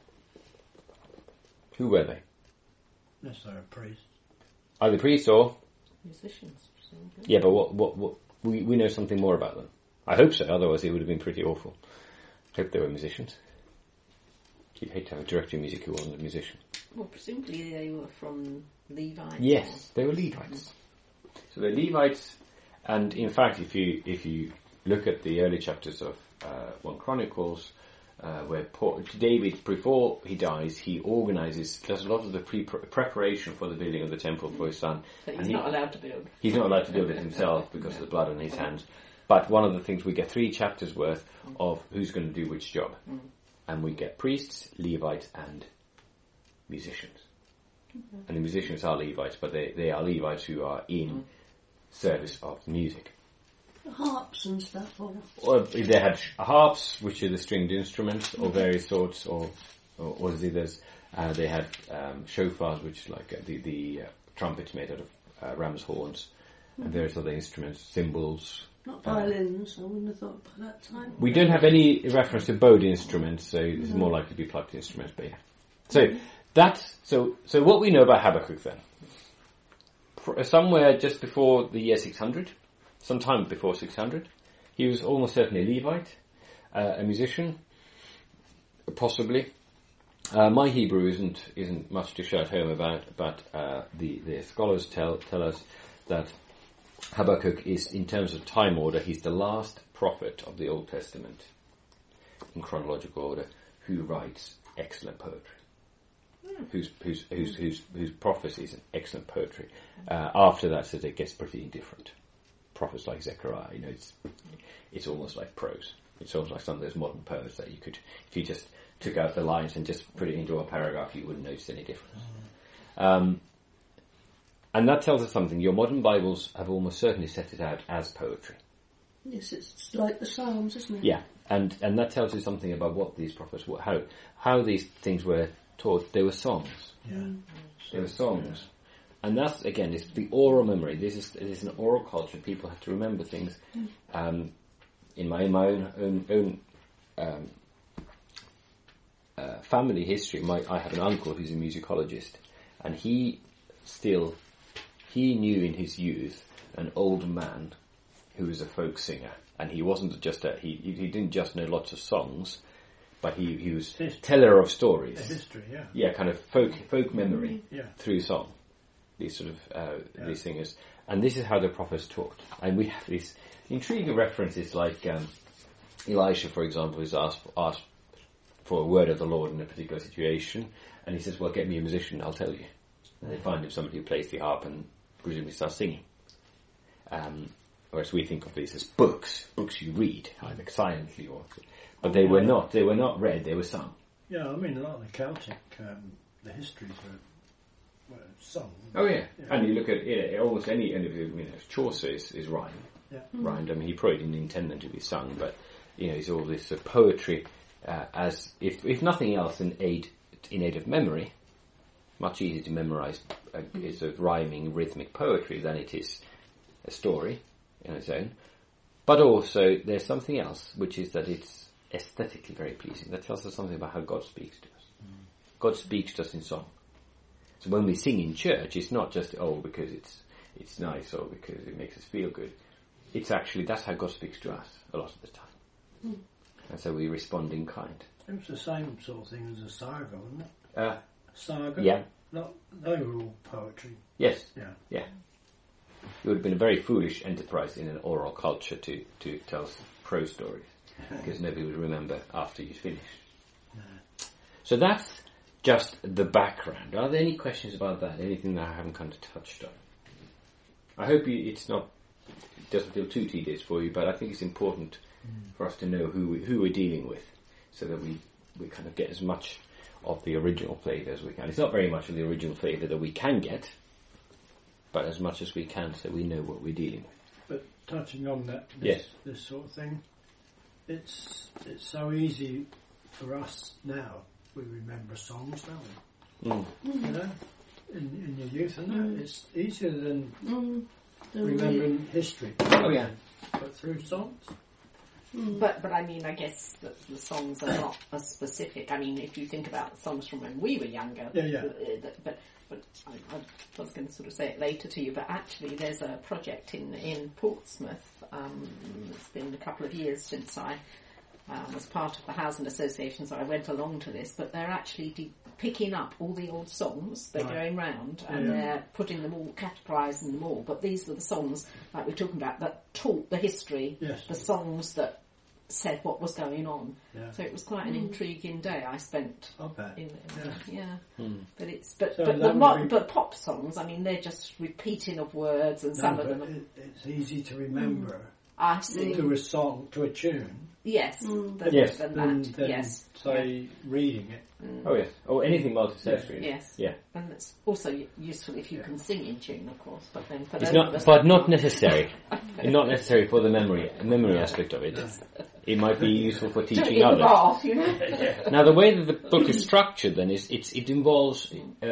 Who were they? Unless they're a priest. Either priests or Musicians, presumably. yeah, but what we know something more about them. I hope so. Otherwise, it would have been pretty awful. Hope they were musicians. You'd hate to have a director of music who wasn't a musician. Well, presumably they were from Levites. Yes, they were Levites. So they're Levites, and in fact, if you look at the early chapters of 1 Chronicles, where David, before he dies, he does a lot of the preparation for the building of the temple for his son. But he's not allowed to build. He's not allowed to build it himself because of the blood on his hands. But one of the things, we get 3 chapters worth of who's going to do which job. And we get priests, Levites, and musicians. And the musicians are Levites, but they are Levites who are in service of music. Harps and stuff. Or they had harps, which are the stringed instruments of various sorts, or zithers. They had shofars, which is like the trumpets made out of ram's horns, and various other instruments, cymbals. Not violins, I wouldn't have thought by that time. We don't have any reference to bowed instruments, so this is more likely to be plucked instruments, but yeah. So what we know about Habakkuk then? Somewhere just before the year 600, sometime before 600, he was almost certainly a Levite, a musician, possibly. My Hebrew isn't much to shout home about, but the scholars tell us that Habakkuk is, in terms of time order, he's the last prophet of the Old Testament, in chronological order, who writes excellent poetry. Whose prophecy is an excellent poetry. After that, so it gets pretty indifferent. Prophets like Zechariah, it's almost like prose. It's almost like some of those modern poets that you could, if you just took out the lines and just put it into a paragraph, you wouldn't notice any difference. And that tells us something. Your modern Bibles have almost certainly set it out as poetry. Yes, it's like the Psalms, isn't it? Yeah, and that tells you something about what these prophets were, how these things were taught. They were songs. Yeah. They were songs. And that's, again, it's the oral memory. This is an oral culture. People have to remember things. In my own family history, I have an uncle who's a musicologist, and he knew in his youth an old man who was a folk singer, and he wasn't just he didn't just know lots of songs, but he was a teller of stories. A history, yeah. Yeah, kind of folk memory through song. These sort of these singers, and this is how the prophets talked. And we have these intriguing references, like Elisha, for example, is asked for a word of the Lord in a particular situation, and he says, "Well, get me a musician, I'll tell you." And they find him somebody who plays the harp and presumably starts singing. Whereas we think of these as books you read, either silently or... But they were not read, they were sung. Yeah, I mean, a lot of the Celtic, the histories were sung. Oh yeah, and you look at almost any of the, Chaucer is rhymed. Yeah. Rhymed. I mean, he probably didn't intend them to be sung, but it's all this poetry as if nothing else in aid of memory. Much easier to memorize is of rhyming, rhythmic poetry than it is a story in its own. But also, there's something else, which is that it's aesthetically very pleasing. That tells us something about how God speaks to us. God speaks to us in song. So when we sing in church, it's not just because it's nice or because it makes us feel good. It's actually that's how God speaks to us a lot of the time, and so we respond in kind. It was the same sort of thing as a saga, wasn't it? Saga. Yeah. They were all poetry. Yes. Yeah. It would have been a very foolish enterprise in an oral culture to tell prose stories, because nobody would remember after you'd finished. No. So that's just the background. Are there any questions about that? Anything that I haven't kind of touched on? I hope it doesn't feel too tedious for you, but I think it's important for us to know who we're dealing with, so that we kind of get as much of the original flavour as we can. It's not very much of the original flavour that we can get, but as much as we can, so we know what we're dealing with. But touching on that, this sort of thing, it's so easy for us now. We remember songs, don't we? You know, in your youth, and it's easier than remembering history. Oh yeah, but through songs. But I mean, I guess that the songs are not as specific. I mean, if you think about songs from when we were younger, but I was going to sort of say it later to you, but actually there's a project in Portsmouth. It's been a couple of years since I was part of the housing association, so I went along to this, but they're actually picking up all the old songs, they're going round, and they're putting them all, categorising them all, but these are the songs, like we're talking about, that taught the history, the songs that said what was going on. Yeah. So it was quite an intriguing day I spent But pop songs, I mean, they're just repeating of words, and some of them... It's easy to remember. I see. To a song, to a tune. Yes. Than say, reading it. Oh yes. Or anything multisensory. Yes. Yeah. And it's also useful if you can sing in tune, of course. But then for not necessary. Not necessary for the memory aspect of it. It might be useful for teaching others. Bath, you know? Now, the way that the book is structured, then, is it involves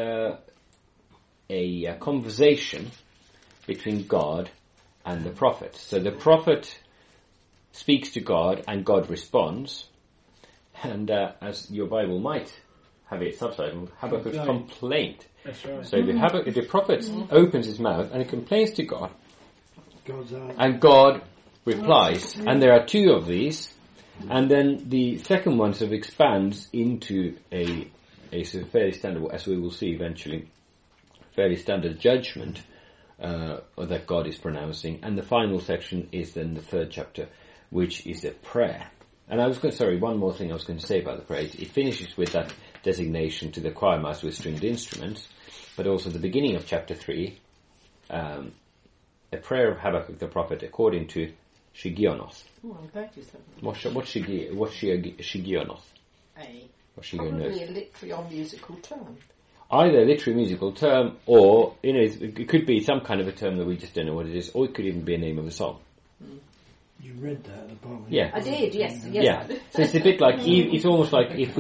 a conversation between God and the prophet. So the prophet speaks to God, and God responds. And as your Bible might have it subtitled, Habakkuk's complaint. That's right. So the prophet opens his mouth and he complains to God. And God replies. And there are two of these. And then the second one sort of expands into a sort of fairly standard, as we will see eventually, fairly standard judgment that God is pronouncing. And the final section is then the third chapter, which is a prayer. And one more thing I was going to say about the prayer. It finishes with that designation to the choir master with stringed instruments, but also the beginning of chapter 3, a prayer of Habakkuk the prophet according to Shigionoth. Oh, I'm glad you said that. What's Shigionoth? Probably a literary or musical term. Either a literary musical term, or it could be some kind of a term that we just don't know what it is, or it could even be a name of a song. You read that at the bottom. Yeah, I did. Yes. Yeah, so it's a bit like it's almost like if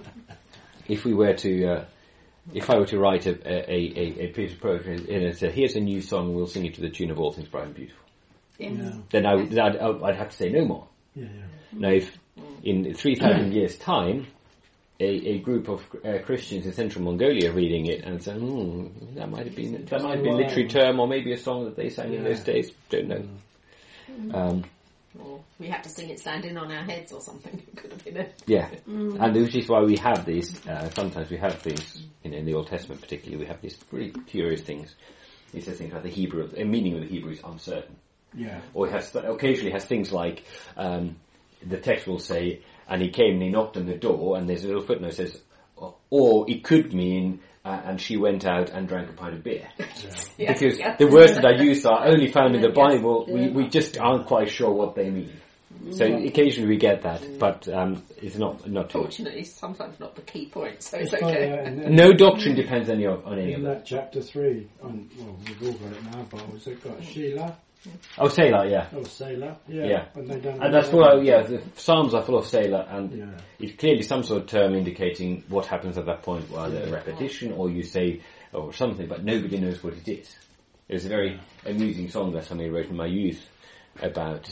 I were to write a piece of poetry and it said, "Here's a new song, we'll sing it to the tune of All Things Bright and Beautiful." Yeah. Then I'd have to say no more. Yeah. Now, if in 3,000 years' time, a group of Christians in central Mongolia reading it and saying, that might have been a literary term, or maybe a song that they sang in those days. Don't know. Or we had to sing it standing on our heads or something. It could have been it. Yeah, and which is why we have these. Sometimes we have things in the Old Testament, particularly. We have these really curious things. It says things like the Hebrew, the meaning of the Hebrew is uncertain. Yeah. Or it occasionally has things like the text will say, "And he came and he knocked on the door," and there's a little footnote that says, or it could mean and she went out and drank a pint of beer. Yeah. Because the words that I used are only found in the Bible. We just aren't quite sure what they mean. So occasionally we get that, but it's not too. Fortunately, sometimes not the key point, so it's okay. No doctrine depends on any of in that. that chapter 3, we've all got it in our Bibles, they've got Sheila. Oh, Selah, yeah. Oh, Selah, yeah. Yeah. And that's full of, the Psalms are full of Selah, and it's clearly some sort of term indicating what happens at that point, either a repetition or you say, or something, but nobody knows what it is. There's a very amusing song that somebody wrote in my youth about,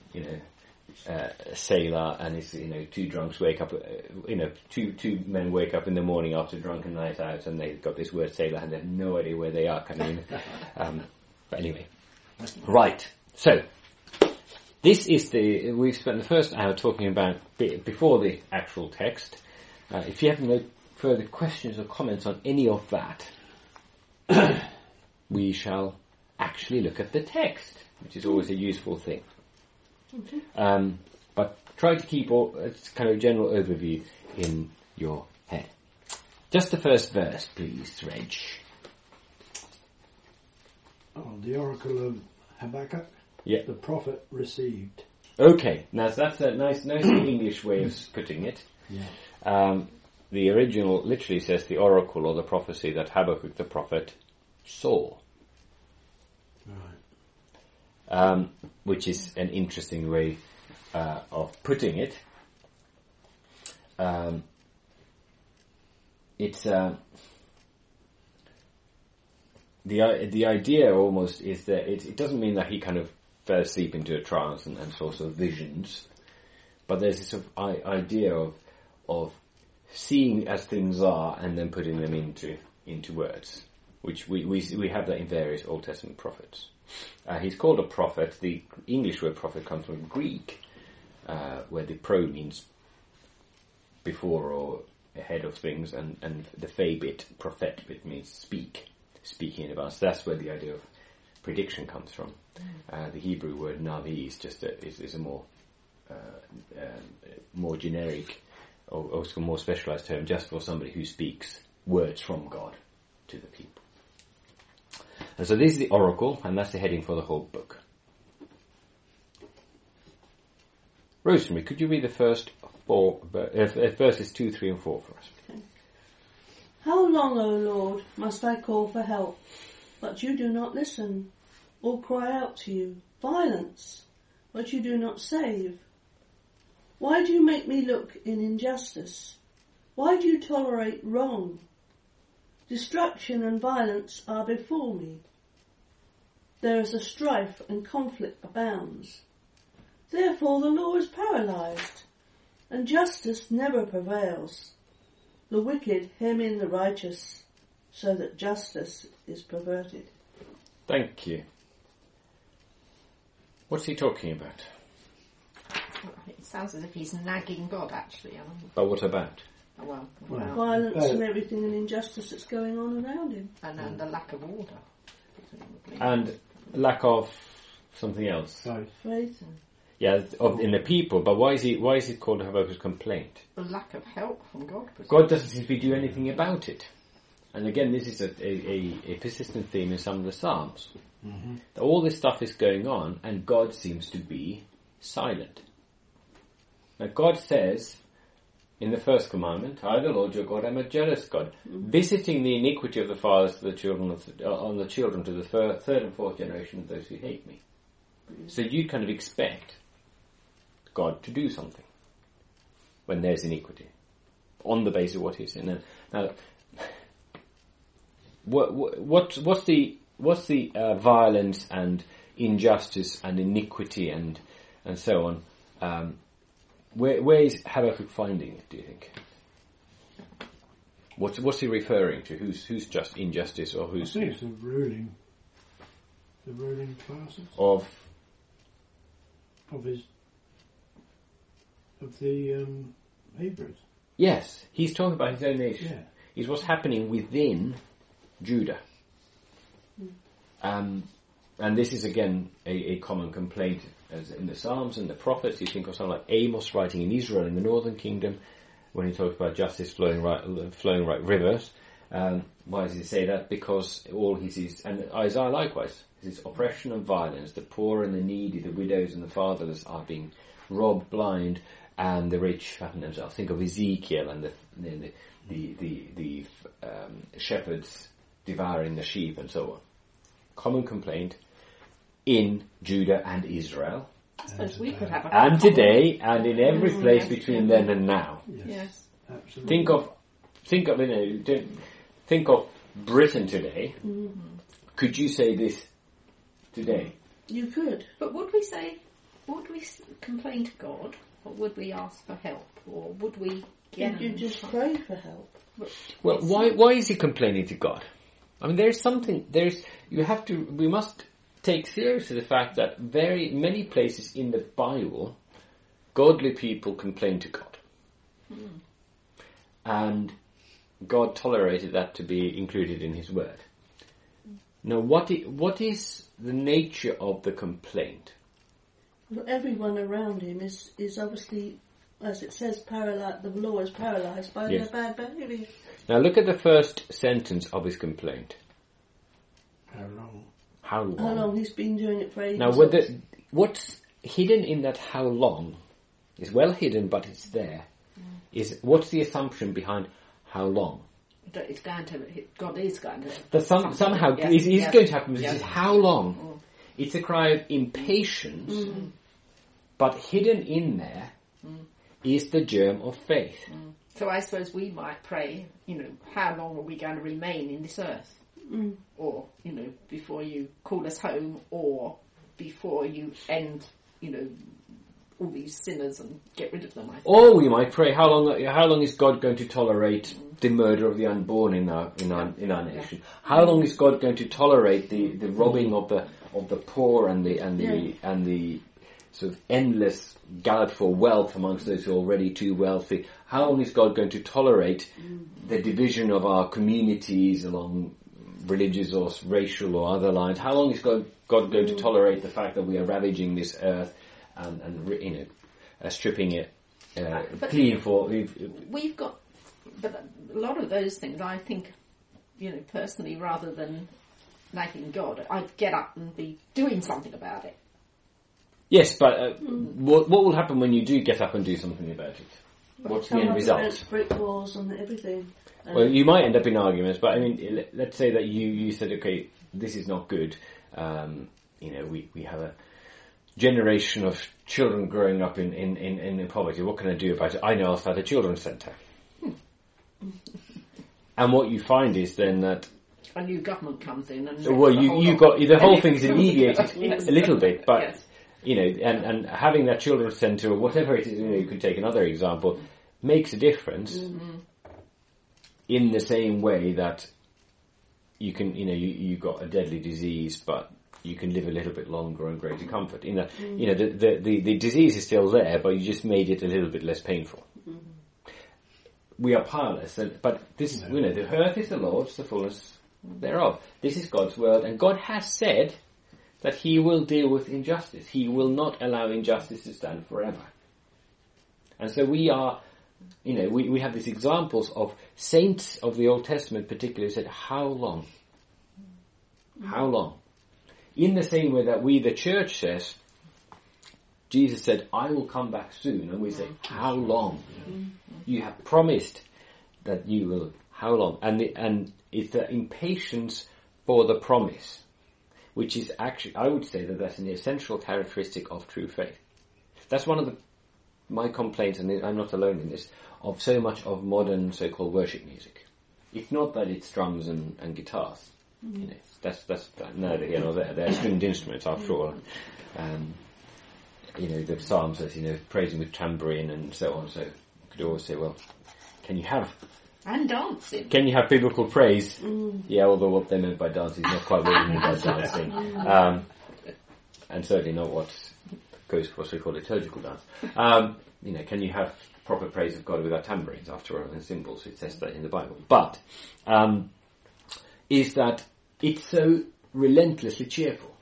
Selah, and it's, two drunks wake up, two men wake up in the morning after a drunken night out, and they've got this word Selah, and they have no idea where they are coming in. But anyway. Right, so this is we've spent the first hour talking about before the actual text. If you have no further questions or comments on any of that, we shall actually look at the text, which is always a useful thing. But try to keep a kind of general overview in your head. Just the first verse, please, Reg. The oracle of Habakkuk, the prophet received. Okay, now that's a nice English way of putting it. Yeah. The original literally says the oracle or the prophecy that Habakkuk the prophet saw. Right. Which is an interesting way of putting it. It's the idea almost is that it doesn't mean that he kind of fell asleep into a trance and saw sort of visions, but there's this sort of idea of seeing as things are and then putting them into words, which we have that in various Old Testament prophets. He's called a prophet. The English word prophet comes from Greek, where the pro means before or ahead of things, and the fe bit, prophet bit, means speaking in advance. That's where the idea of prediction comes from. The Hebrew word navi is just is a more generic or more specialized term, just for somebody who speaks words from God to the people. And so this is the oracle, and that's the heading for the whole book. Rosemary, could you read the first verses 2, 3 and 4 for us? Okay. How long, O Lord, must I call for help, but you do not listen, or cry out to you, violence, but you do not save? Why do you make me look in injustice? Why do you tolerate wrong? Destruction and violence are before me. There is a strife and conflict abounds. Therefore the law is paralyzed, and justice never prevails. The wicked hem in the righteous, so that justice is perverted. Thank you. What's he talking about? It sounds as if he's nagging God, actually. But what about? Well, violence and everything and injustice that's going on around him. And the lack of order. And lack of something else. Faith. Yeah, in the people. But why is it called Habakkuk's complaint? The lack of help from God. God doesn't seem to be doing anything about it. And again, this is a persistent theme in some of the Psalms. Mm-hmm. All this stuff is going on, and God seems to be silent. Now, God says in the first commandment, I, the Lord your God, am a jealous God, visiting the iniquity of the fathers to the children on the children to the third and fourth generation of those who hate me. So you kind of expect God to do something when there's iniquity on the basis of what He's in. Now, what's the violence and injustice and iniquity and so on? Where is Habakkuk finding it, do you think? What's he referring to? Who's just injustice, or who's? I think it's the ruling classes of the Hebrews. Yes, he's talking about his own nation. Yeah. It's what's happening within Judah. And this is again a common complaint as in the Psalms and the prophets. You think of someone like Amos writing in Israel in the northern kingdom when he talks about justice flowing right rivers, Why does he say that? Because all his and Isaiah likewise, his oppression and violence, the poor and the needy, the widows and the fatherless are being robbed blind, and the rich fatten themselves. Think of Ezekiel and the shepherds devouring the sheep and so on. Common complaint in Judah and Israel. I suppose we could have a and today, and in every place between then and now. Yes. Absolutely. Think of Britain today. Mm-hmm. Could you say this today? You could. But would we complain to God, or would we ask for help, or would we Could you just pray for help? Well, why is he complaining to God? I mean, we must take seriously the fact that very many places in the Bible, godly people complain to God. Mm. And God tolerated that to be included in his word. Now, what is the nature of the complaint? Well, everyone around him is obviously, as it says, paralyzed. The law is paralysed by their bad behaviour. Now, look at the first sentence of his complaint. How long? How long he's been doing it for ages. Now, what's hidden in that how long is well hidden, but it's there. What's the assumption behind how long? God is going to. That somehow it is going to happen. This is how long. Mm. It's a cry of impatience, but hidden in there is the germ of faith. Mm. So I suppose we might pray, how long are we going to remain in this earth? Mm. Or, before you call us home, or before you end, all these sinners and get rid of them. Or we might pray, how long is God going to tolerate the murder of the unborn in our nation? How long is God going to tolerate the robbing of the poor and the sort of endless gallop for wealth amongst those who are already too wealthy? How long is God going to tolerate the division of our communities along religious or racial or other lines? How long is God going to tolerate the fact that we are ravaging this earth and stripping it clean for... We've got... But a lot of those things, I think, personally, rather than nagging God, I'd get up and be doing something about it. Yes, but what will happen when you do get up and do something about it? What's the end result? Brick walls and everything. Well, you might end up in arguments, but I mean, let's say that you said, okay, this is not good. We have a generation of children growing up in poverty. What can I do about it? I know I'll start a children's centre. And what you find is then that a new government comes in and you got the whole thing is alleviated a little bit, but and having that children's centre or whatever it is, you could take another example, makes a difference. Mm-hmm. In the same way that you can, you got a deadly disease, but you can live a little bit longer and greater comfort. In that, the disease is still there, but you just made it a little bit less painful. Mm-hmm. We are powerless, but this, the earth is the Lord's, the fullness thereof. This is God's word, and God has said that He will deal with injustice. He will not allow injustice to stand forever. And so we are. We have these examples of saints of the Old Testament particularly said, how long? How long? In the same way that we, the church, says, Jesus said, I will come back soon. And we say, how long? You have promised that you will. How long? And it's the impatience for the promise, which is actually, I would say that's an essential characteristic of true faith. That's one of my complaints, and I'm not alone in this, of so much of modern so-called worship music. It's not that it's drums and guitars. That's neither here nor there. They're stringed instruments after all. The Psalm says, praising with tambourine and so on. So you could always say, well, can you have... And dancing. Can you have biblical praise? Yeah, although what they meant by dancing is not quite what they mean by dancing. And certainly not what goes for what we call liturgical dance. Can you have proper praise of God without tambourines, after all, and cymbals? It says that in the Bible. But is that it's so relentlessly cheerful.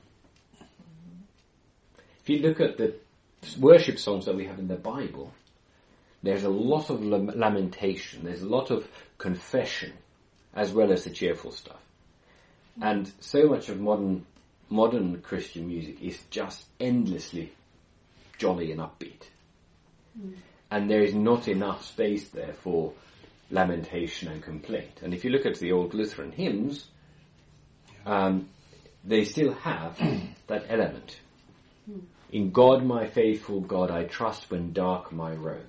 If you look at the worship songs that we have in the Bible, there's a lot of lamentation, there's a lot of confession, as well as the cheerful stuff. And so much of modern Christian music is just endlessly jolly and upbeat. And there is not enough space there for lamentation and complaint. And if you look at the old Lutheran hymns, they still have that element. In God, my faithful God, I trust when dark my road.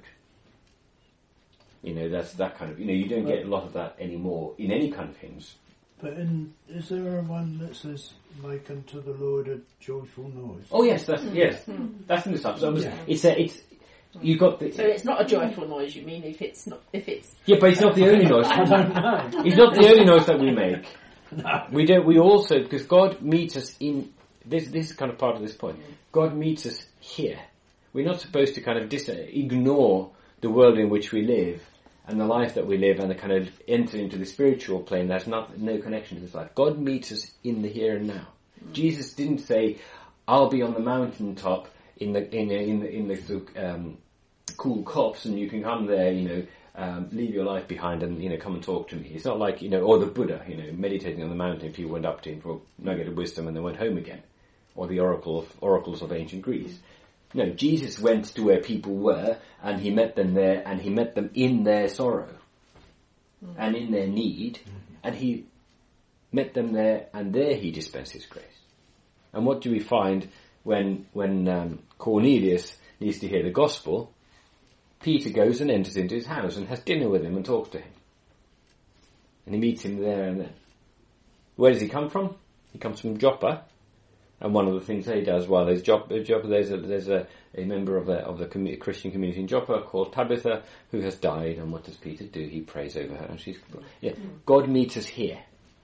That's that kind of, you don't get a lot of that anymore in any kind of hymns. But is there one that says, make unto the Lord a joyful noise? Oh yes, that's in the psalm. So you got the. So it's not a joyful noise. You mean if it's. Yeah, but it's not the only noise. I don't know. It's not the only noise that we make. No. We don't. We also, because God meets us in this. This is kind of part of this point. God meets us here. We're not supposed to kind of ignore the world in which we live and the life that we live, and the kind of enter into the spiritual plane that has no connection to this life. God meets us in the here and now. Jesus didn't say, "I'll be on the mountaintop in the cool copse, and you can come there, leave your life behind and come and talk to me." It's not like or the Buddha, meditating on the mountain. People went up to him for a nugget of wisdom and then went home again, or the oracles of ancient Greece. No, Jesus went to where people were, and he met them there, and he met them in their sorrow and in their need, and he met them there, and there he dispensed his grace. And what do we find when Cornelius needs to hear the gospel? Peter goes and enters into his house and has dinner with him and talks to him. And he meets him there and then. Where does he come from? He comes from Joppa. And one of the things that he does while there's Joppa, there's a member of the Christian community in Joppa called Tabitha who has died. And what does Peter do? He prays over her, and God meets us here,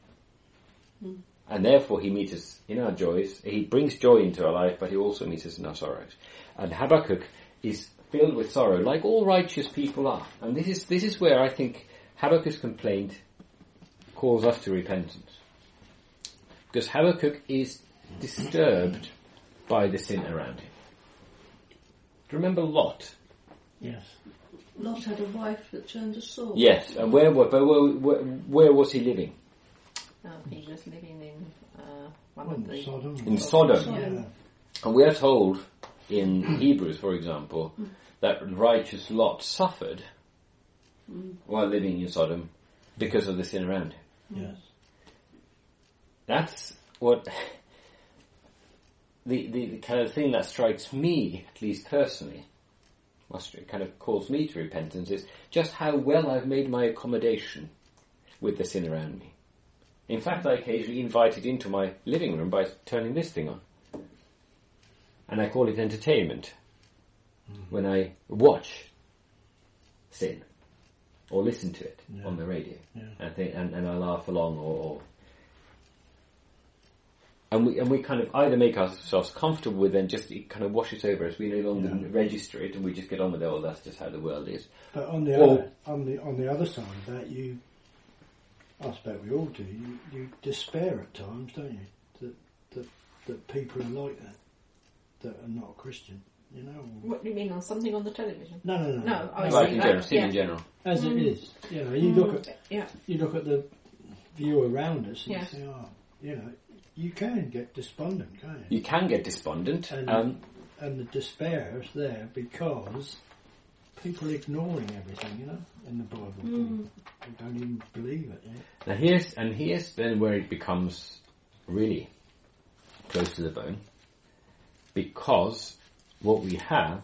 and therefore he meets us in our joys. He brings joy into our life, but he also meets us in our sorrows. And Habakkuk is filled with sorrow, like all righteous people are. And this is where I think Habakkuk's complaint calls us to repentance, because Habakkuk is disturbed by the sin around him. Do you remember Lot? Yes. Lot had a wife that turned a sword. Yes, and where was he living? He was living in Sodom. In Sodom. Yeah. And we are told in Hebrews, for example, that righteous Lot suffered while living in Sodom because of the sin around him. Yes. That's what the kind of thing that strikes me, at least personally, kind of calls me to repentance, is just how well I've made my accommodation with the sin around me. In fact, I occasionally invite it into my living room by turning this thing on. And I call it entertainment when I watch sin or listen to it on the radio. Yeah. And I laugh along And we kind of either make ourselves comfortable with it and just it kind of washes over us. We no longer register it and we just get on with it. Oh, that's just how the world is. But on the other side of that, I expect we all do. You despair at times, don't you? That people are like that are not Christian. What do you mean, on something on the television? No. Like in general, sin in general. As it is, you look at the view around us and you say, you can get despondent, can't you? You can get despondent. And the despair is there because people are ignoring everything, in the Bible. They don't even believe it. Now here's then where it becomes really close to the bone, because what we have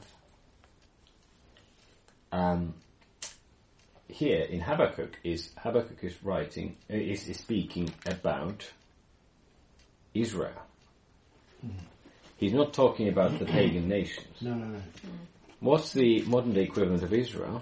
here in Habakkuk is speaking about Israel. He's not talking about the pagan nations. No. What's the modern day equivalent of Israel?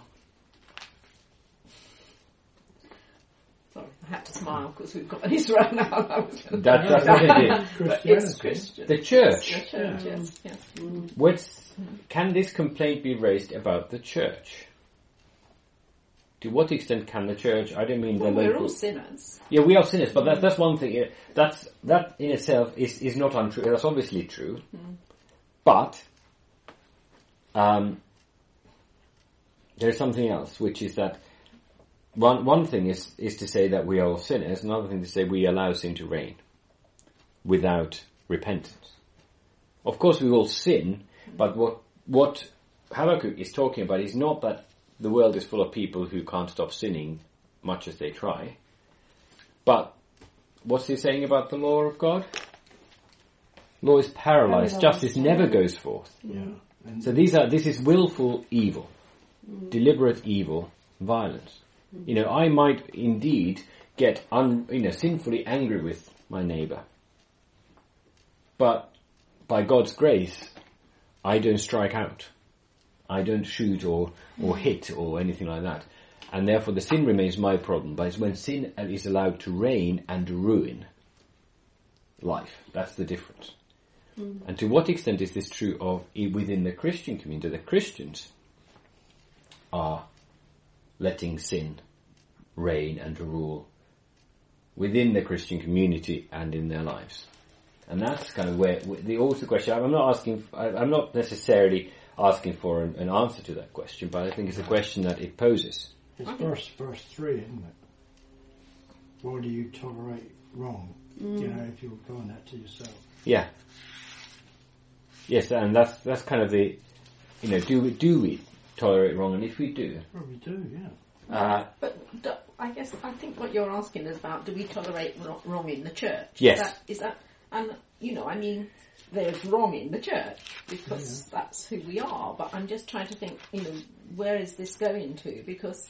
Sorry, I had to smile because we've got an Israel now. That's what it is. It's Christian. The church. The church, yes. Can this complaint be raised about the church? To what extent can the church? I don't mean we're all sinners. Yeah, we are sinners, but that's one thing. That in itself is not untrue. That's obviously true. But there's something else, which is that one thing is to say that we are all sinners. Another thing to say we allow sin to reign without repentance. Of course, we all sin, but what Habakkuk is talking about is not that the world is full of people who can't stop sinning, much as they try. But what's he saying about the law of God? Law is paralyzed. Justice never goes forth. Yeah. So this is willful evil, deliberate evil, violence. I might indeed get sinfully angry with my neighbour, but by God's grace, I don't strike out. I don't shoot or hit or anything like that. And therefore the sin remains my problem. But it's when sin is allowed to reign and ruin life. That's the difference. And to what extent is this true of within the Christian community? The Christians are letting sin reign and rule within the Christian community and in their lives. And that's kind of where the question. I'm not necessarily asking for an answer to that question, but I think it's a question that it poses. It's verse 3, isn't it? Why do you tolerate wrong? If you're applying that to yourself. Yeah. Yes, and that's kind of the, do we tolerate wrong? And if we do, well, we do, yeah. But I think what you're asking is about: do we tolerate wrong in the church? Yes. Is that? And there's wrong in the church because that's who we are. But I'm just trying to think, where is this going to? Because,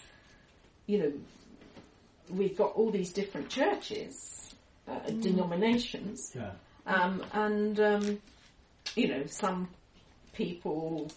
we've got all these different churches, denominations, and some people,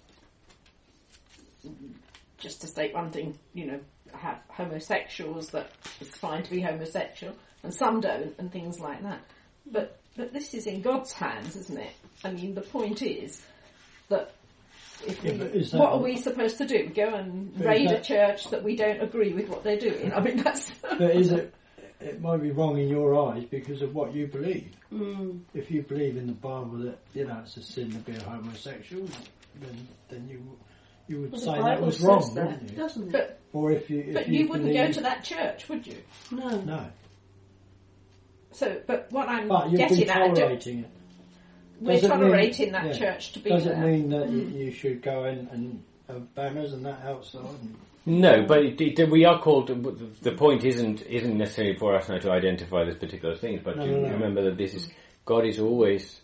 just to state one thing, have homosexuals that it's fine to be homosexual, and some don't, and things like that. But this is in God's hands, isn't it? I mean, the point is that what are we supposed to do? Go and raid a church that we don't agree with what they're doing? I mean, that's... But is it might be wrong in your eyes because of what you believe. If you believe in the Bible that, it's a sin to be a homosexual, then you would say that was wrong, wouldn't you? Doesn't it? But you wouldn't go to that church, would you? No. So, but what I'm but you've getting been tolerating it. We're tolerating that church to be there. Does it mean that you should go in and have banners and that outside? No, but we are called. The point isn't necessarily for us now to identify these particular things, but remember that this is God is always,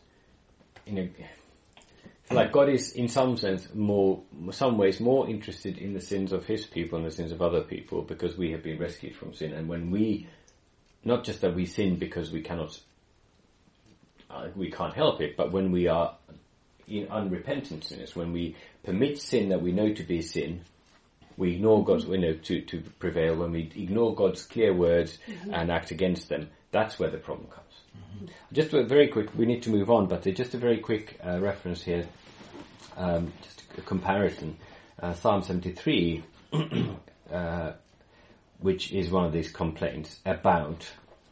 like God is in some ways more interested in the sins of His people and the sins of other people because we have been rescued from sin, and when we, not just that we sin because we can't help it, but when we are in unrepentant sinners, when we permit sin that we know to be sin. We ignore God's, to prevail. When we ignore God's clear words and act against them, that's where the problem comes. Just a very quick, we need to move on, but just a very quick reference here, just a comparison. Psalm 73, which is one of these complaints about,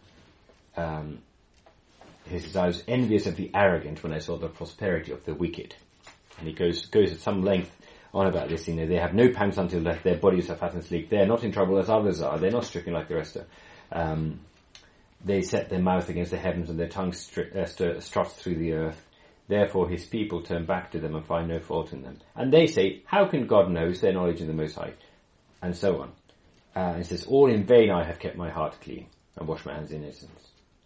he says, I was envious of the arrogant when I saw the prosperity of the wicked. And he goes at some length on about this, they have no pangs until death, their bodies are fat and sleek, they are not in trouble as others are, they're not stricken like the rest are. They set their mouth against the heavens and their tongue struts through the earth. Therefore his people turn back to them and find no fault in them. And they say, how can God know? Is their knowledge in the Most High? And so on. It says, all in vain I have kept my heart clean and washed my hands in innocence.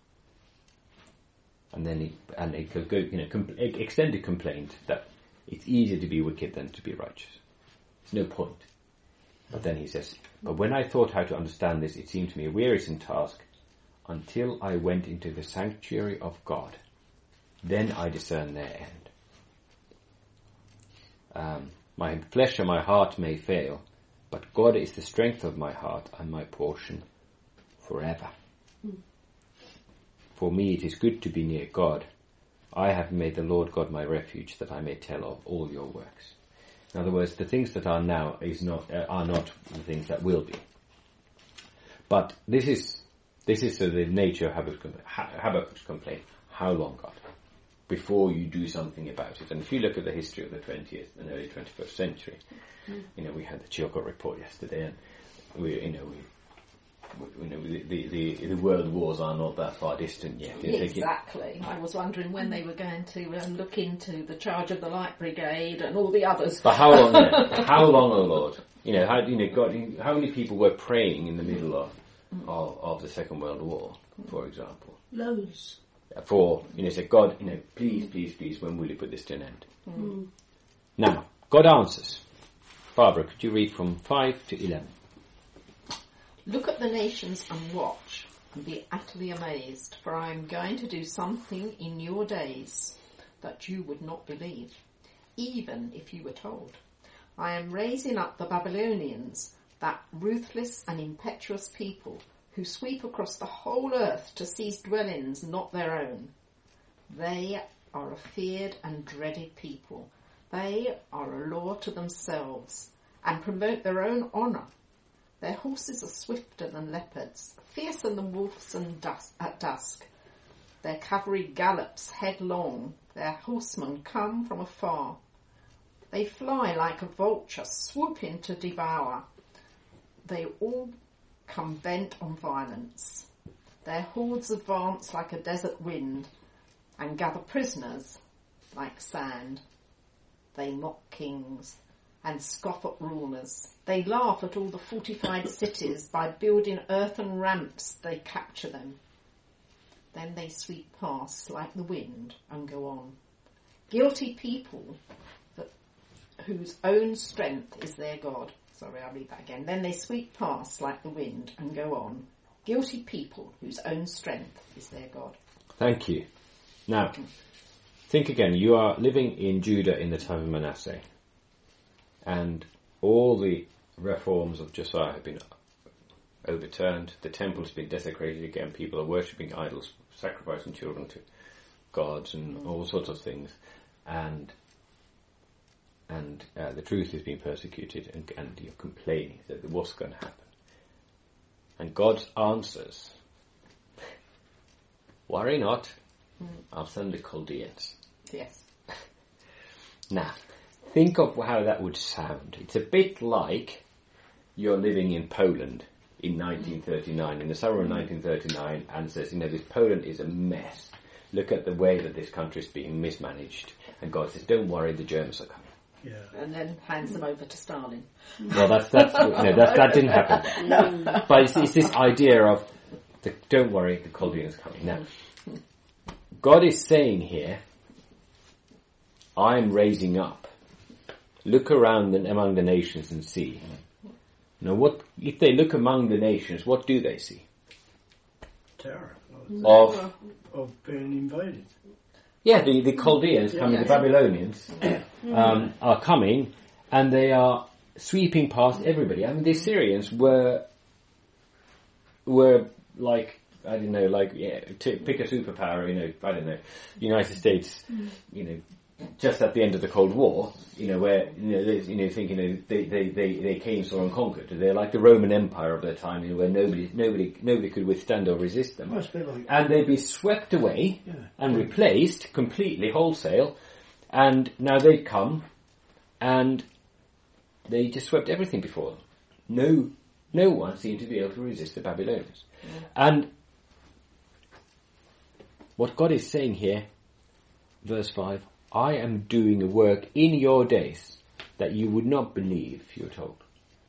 And then extended complaint that it's easier to be wicked than to be righteous. There's no point. But then he says, but when I thought how to understand this, it seemed to me a wearisome task until I went into the sanctuary of God. Then I discerned their end. My flesh and my heart may fail, but God is the strength of my heart and my portion forever. For me it is good to be near God. I have made the Lord God my refuge, that I may tell of all your works. In other words, the things that are now are not the things that will be. But this is the nature of Habakkuk's complaint. How long, God? Before you do something about it. And if you look at the history of the 20th and early 21st century, we had the Chilcot report yesterday, and the world wars are not that far distant yet. Exactly. I was wondering when they were going to look into the charge of the Light Brigade and all the others. But how long? How long, oh Lord? God, how many people were praying in the middle of the Second World War, for example? Loads. For say, God, please, when will you put this to an end? Mm. Now, God answers. Barbara, could you read from 5 to 11? Look at the nations and watch, and be utterly amazed, for I am going to do something in your days that you would not believe, even if you were told. I am raising up the Babylonians, that ruthless and impetuous people, who sweep across the whole earth to seize dwellings not their own. They are a feared and dreaded people. They are a law to themselves, and promote their own honour. Their horses are swifter than leopards, fiercer than wolves at dusk. Their cavalry gallops headlong, their horsemen come from afar. They fly like a vulture, swooping to devour. They all come bent on violence. Their hordes advance like a desert wind, and gather prisoners like sand. They mock kings and scoff at rulers. They laugh at all the fortified cities. By building earthen ramps, they capture them. Then they sweep past like the wind and go on. Guilty people whose own strength is their God. Sorry, I'll read that again. Then they sweep past like the wind and go on. Guilty people whose own strength is their God. Thank you. Now, think again. You are living in Judah in the time of Manasseh. And all the reforms of Josiah have been overturned. The temple has been desecrated again. People are worshipping idols, sacrificing children to gods and all sorts of things. And the truth is being persecuted, and you're complaining that what's going to happen. And God answers, worry not, I'll send the Chaldeans. Yes. Now, think of how that would sound. It's a bit like you're living in Poland in 1939, in the summer of 1939, and says, this Poland is a mess. Look at the way that this country is being mismanaged. And God says, don't worry, the Germans are coming. Yeah. And then hands them over to Stalin. Well, that didn't happen. No. But it's this idea of, don't worry, the Chaldeans are coming. Now, God is saying here, I'm raising up. Look around among the nations and see. Now, what if they look among the nations? What do they see? Terror of being invaded. Yeah, the Chaldeans coming, the Babylonians are coming, and they are sweeping past everybody. I mean, the Assyrians were like, I don't know, to pick a superpower, I don't know, United States, just at the end of the Cold War, where, thinking, they came, saw and conquered. They're like the Roman Empire of their time, where nobody could withstand or resist them. And they'd be swept away and replaced completely, wholesale. And now they come, and they just swept everything before them. No one seemed to be able to resist the Babylonians. Yeah. And what God is saying here, verse 5, I am doing a work in your days that you would not believe if you were told.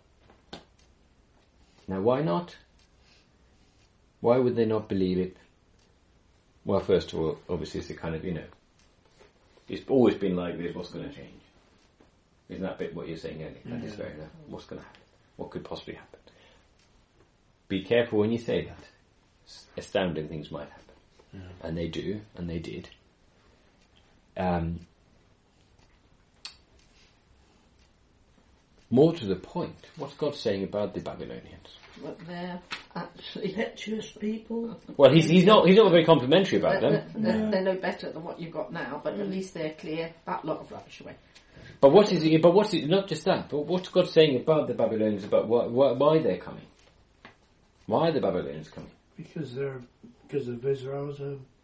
Now, why not? Why would they not believe it? Well, first of all, obviously it's a kind of, it's always been like this, what's going to change? Isn't that a bit what you're saying, Ellie? That is fair enough. What's going to happen? What could possibly happen? Be careful when you say that. Astounding things might happen. Yeah. And they do, and they did. More to the point, what's God saying about the Babylonians? But they're actually impetuous people. Well, he's not very complimentary about them. They're no better than what you've got now, but at least they're clear that lot of rubbish away. But what's not just that? But what's God saying about the Babylonians? About why they're coming? Why are the Babylonians coming? Because of Israel's,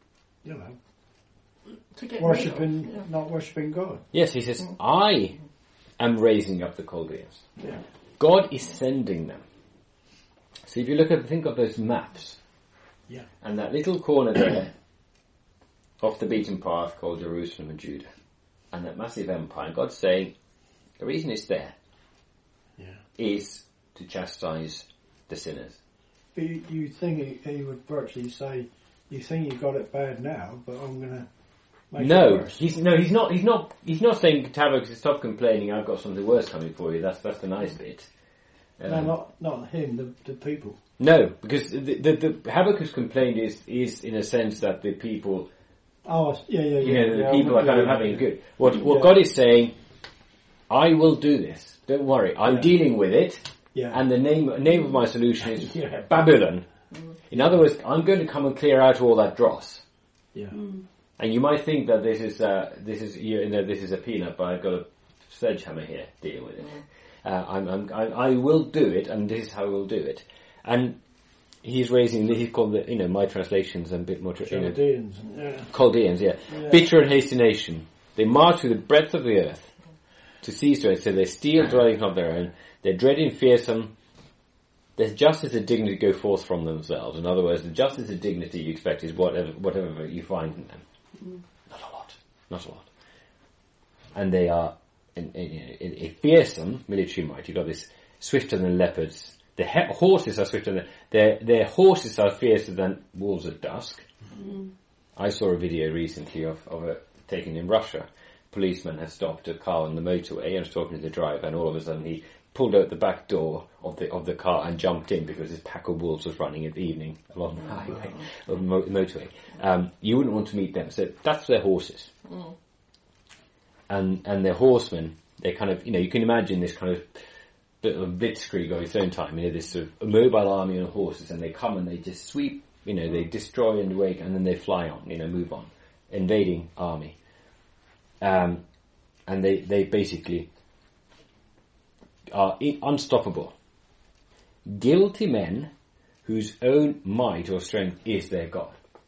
worshipping, not worshipping God. Yes, he says, I am raising up the Chaldeans. Yeah. God is sending them. So if you think of those maps, Yeah. and that little corner there, off the beaten path called Jerusalem and Judah, and that massive empire, and God's saying, the reason it's there is to chastise the sinners. But you think he would virtually say, you think you got it bad now, but I'm going to make it worse. He's not saying Tabak, stop complaining, I've got something worse coming for you. That's the nice bit. No, not him, the people. No, because the Habakkuk's complaint is in a sense that the people, the people are kind of having good. What God is saying, I will do this. Don't worry, I'm dealing with it. Yeah. And the name of my solution is Babylon. In other words, I'm going to come and clear out all that dross. Yeah. And you might think that this is a peanut, but I've got a sledgehammer here dealing with it. I will do it, and this is how we'll do it. And he's called my translations a bit more Chaldeans. Chaldeans, bitter and hasty nation. They march through the breadth of the earth to seize to it. So they steal dwellings of their own. They're dreading, fearsome. There's justice and dignity go forth from themselves. In other words, the justice and dignity you expect is whatever you find in them. Not a lot. And they are a fearsome military might. You've got this swifter than leopards. The horses are swifter than their horses are fiercer than wolves at dusk. I saw a video recently of a taken in Russia. Policeman had stopped a car on the motorway and was talking to the driver, and all of a sudden he pulled out the back door of the car and jumped in because this pack of wolves was running at evening along the highway, or the motorway. You wouldn't want to meet them. So that's their horses. And their horsemen, they kind of, you can imagine this kind of bit of blitzkrieg of its own time, this sort of mobile army on horses, and they come and they just sweep, they destroy and wake, and then they fly on, move on. Invading army. And they basically are unstoppable. Guilty men whose own might or strength is their God.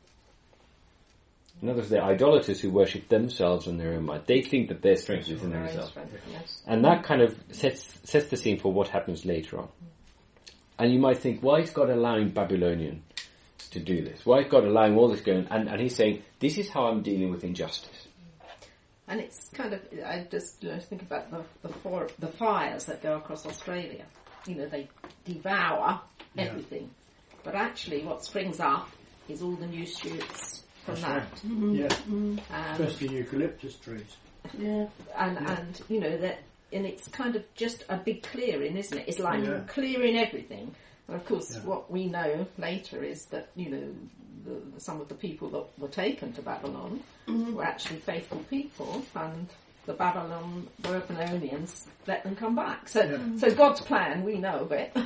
In other words, they're idolaters who worship themselves and their own might. They think that their strength is in themselves. And that kind of sets the scene for what happens later on. And you might think, why is God allowing Babylonians to do this? Why is God allowing all this going on? And he's saying, this is how I'm dealing with injustice. And it's kind of, I just think about the fires that go across Australia. They devour everything. But actually what springs up is all the new shoots from that. Right. Especially eucalyptus trees. Yeah. And it's kind of just a big clearing, isn't it? It's like clearing everything. And of course what we know later is that, some of the people that were taken to Babylon were actually faithful people, and the Babylonians let them come back. So God's plan, we know of it.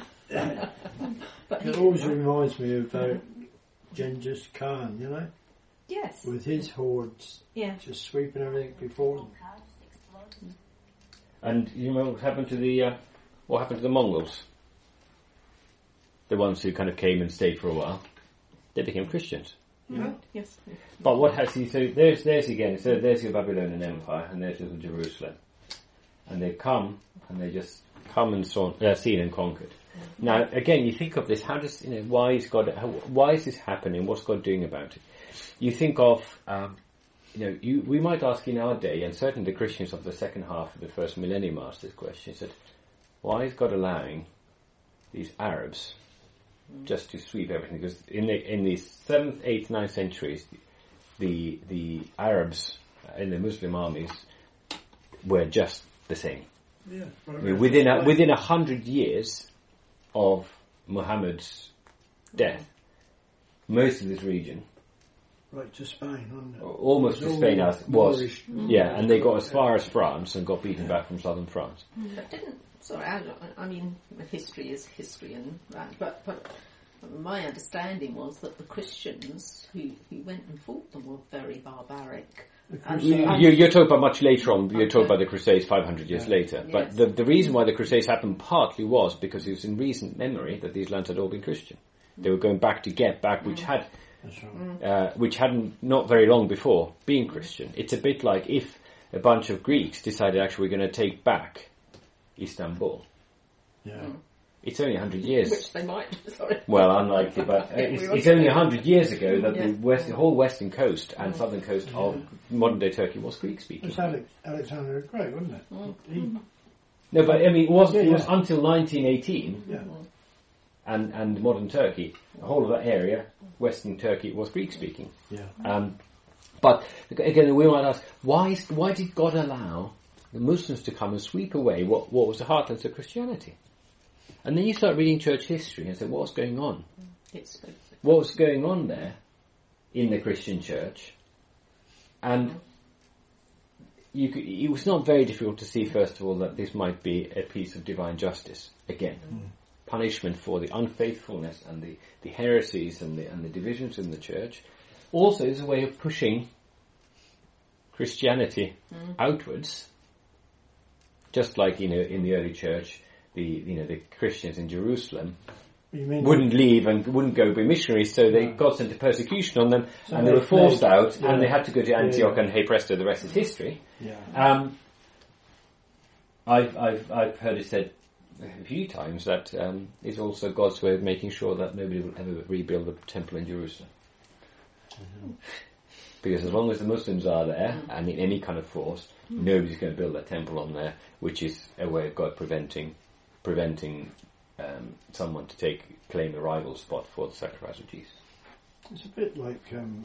But it always reminds me of Genghis Khan, Yes. with his hordes, just sweeping everything before them. And you know what happened to the Mongols? The ones who kind of came and stayed for a while. They became Christians. Right. Yes. But what has he? So there's again. So there's your Babylonian Empire, and there's little Jerusalem, and they come and they just come and seen and conquered. Now again, you think of this. How does why is this happening? What's God doing about it? You think of we might ask in our day, and certainly the Christians of the second half of the first millennium asked this question: said, why is God allowing these Arabs just to sweep everything? Because in the 7th, 8th, 9th centuries, the Arabs in the Muslim armies were just the same. Yeah. Within 100 years of Muhammad's death, most of this region, right to Spain, wasn't it? almost to Spain, was and they got as far as France and got beaten back from southern France. But I mean, history is history, and but my understanding was that the Christians who went and fought them were very barbaric. You're talking about much later on. You're talking about the Crusades 500 years later. But the reason why the Crusades happened partly was because it was in recent memory that these lands had all been Christian. They were going back to get back, which hadn't not very long before been Christian. It's a bit like if a bunch of Greeks decided actually we're going to take back Istanbul. Yeah. It's only 100 years. Which they might. Sorry. Well, unlikely, but it's only 100 years ago that the whole western coast and southern coast of modern-day Turkey was Greek-speaking. It was Alexander the Great, wasn't it? No, but I mean, it was until 1918, Yeah. and modern Turkey, the whole of that area, western Turkey, was Greek-speaking. Yeah. But again, we might ask, why did God allow the Muslims to come and sweep away what was the heartlands of Christianity? And then you start reading church history and say, what's going on? What was going on there in the Christian church? And it was not very difficult to see, first of all, that this might be a piece of divine justice. Again, punishment for the unfaithfulness and the heresies and the divisions in the church. Also, it's a way of pushing Christianity outwards. Just like, in the early church, the Christians in Jerusalem wouldn't leave and wouldn't go be missionaries, so God sent a persecution on them, and they were forced out, and they had to go to Antioch, and hey presto, the rest is history. Yeah. I've heard it said a few times that it's also God's way of making sure that nobody will ever rebuild the temple in Jerusalem. Because as long as the Muslims are there, and in any kind of force, nobody's going to build a temple on there, which is a way of God preventing someone to claim a rival spot for the sacrifice of Jesus. It's a bit like,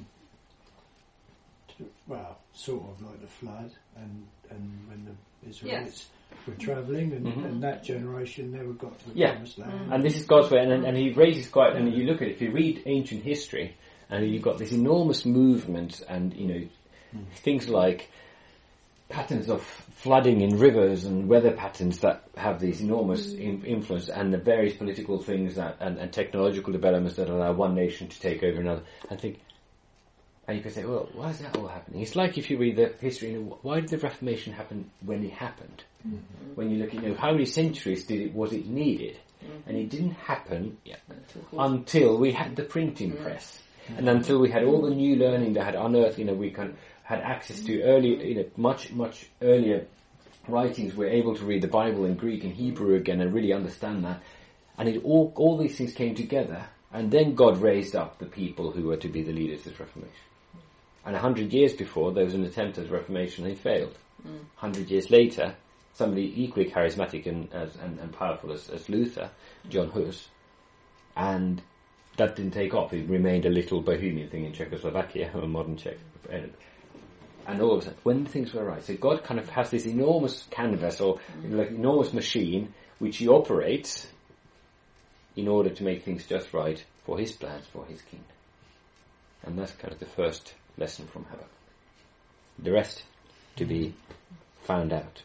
sort of like the flood, and when the Israelites were travelling, and that generation never got to the promised land. And this is God's way, and he raises quite, and you look at it, if you read ancient history, and you've got this enormous movement, and things like patterns of flooding in rivers and weather patterns that have these enormous influence, and the various political things and technological developments that allow one nation to take over another. And you can say, well, why is that all happening? It's like if you read the history, why did the Reformation happen when it happened? When you look at, how many centuries was it needed? And it didn't happen until we had the printing press. And until we had all the new learning that had unearthed, we had access to early, much earlier writings. We're able to read the Bible in Greek and Hebrew again and really understand that. And all these things came together, and then God raised up the people who were to be the leaders of the Reformation. And 100 years before, there was an attempt at Reformation, and it failed. 100 years later, somebody equally charismatic and powerful as Luther, John Hus, and that didn't take off. It remained a little bohemian thing in Czechoslovakia, or modern Czech. And all of a sudden, when things were right, so God kind of has this enormous canvas, or like enormous machine, which he operates in order to make things just right for his plans, for his kingdom. And that's kind of the first lesson from Habakkuk. The rest to be found out.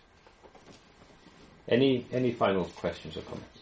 Any final questions or comments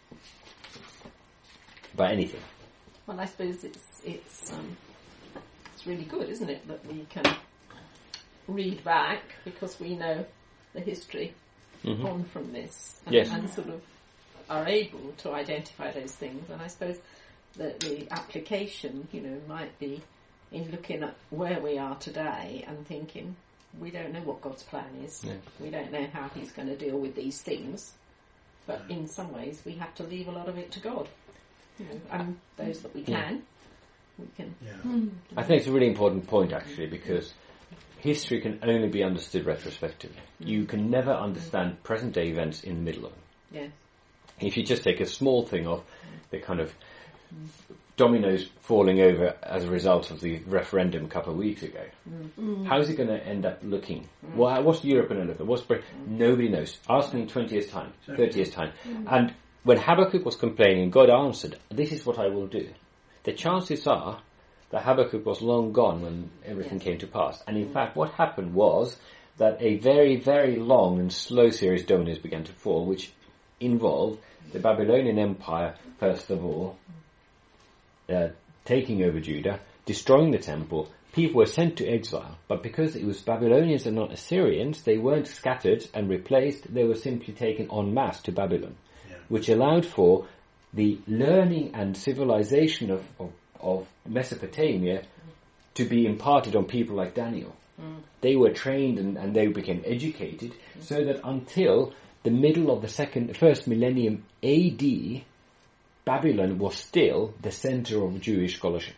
about anything? Well, I suppose it's really good, isn't it, that we can read back, because we know the history on from this, and sort of are able to identify those things. And I suppose that the application, might be in looking at where we are today and thinking, we don't know what God's plan is. Yeah. We don't know how he's going to deal with these things. But in some ways, we have to leave a lot of it to God. And those that we can, we can. Yeah. I think it's a really important point, actually, because history can only be understood retrospectively. You can never understand present-day events in the middle of them. Yes. If you just take a small thing of the kind of dominoes falling over as a result of the referendum a couple of weeks ago, how's it going to end up looking? What's Europe going to look at? Nobody knows. Ask them in 20 years' time, 30 years' time. And when Habakkuk was complaining, God answered, this is what I will do. The chances are that Habakkuk was long gone when everything came to pass. And in fact, what happened was that a very, very long and slow series of dominoes began to fall, which involved the Babylonian Empire, first of all, taking over Judah, destroying the temple. People were sent to exile, but because it was Babylonians and not Assyrians, they weren't scattered and replaced, they were simply taken en masse to Babylon, which allowed for the learning and civilization of Mesopotamia to be imparted on people like Daniel. They were trained and they became educated, so that until the middle of the first millennium AD, Babylon was still the center of Jewish scholarship.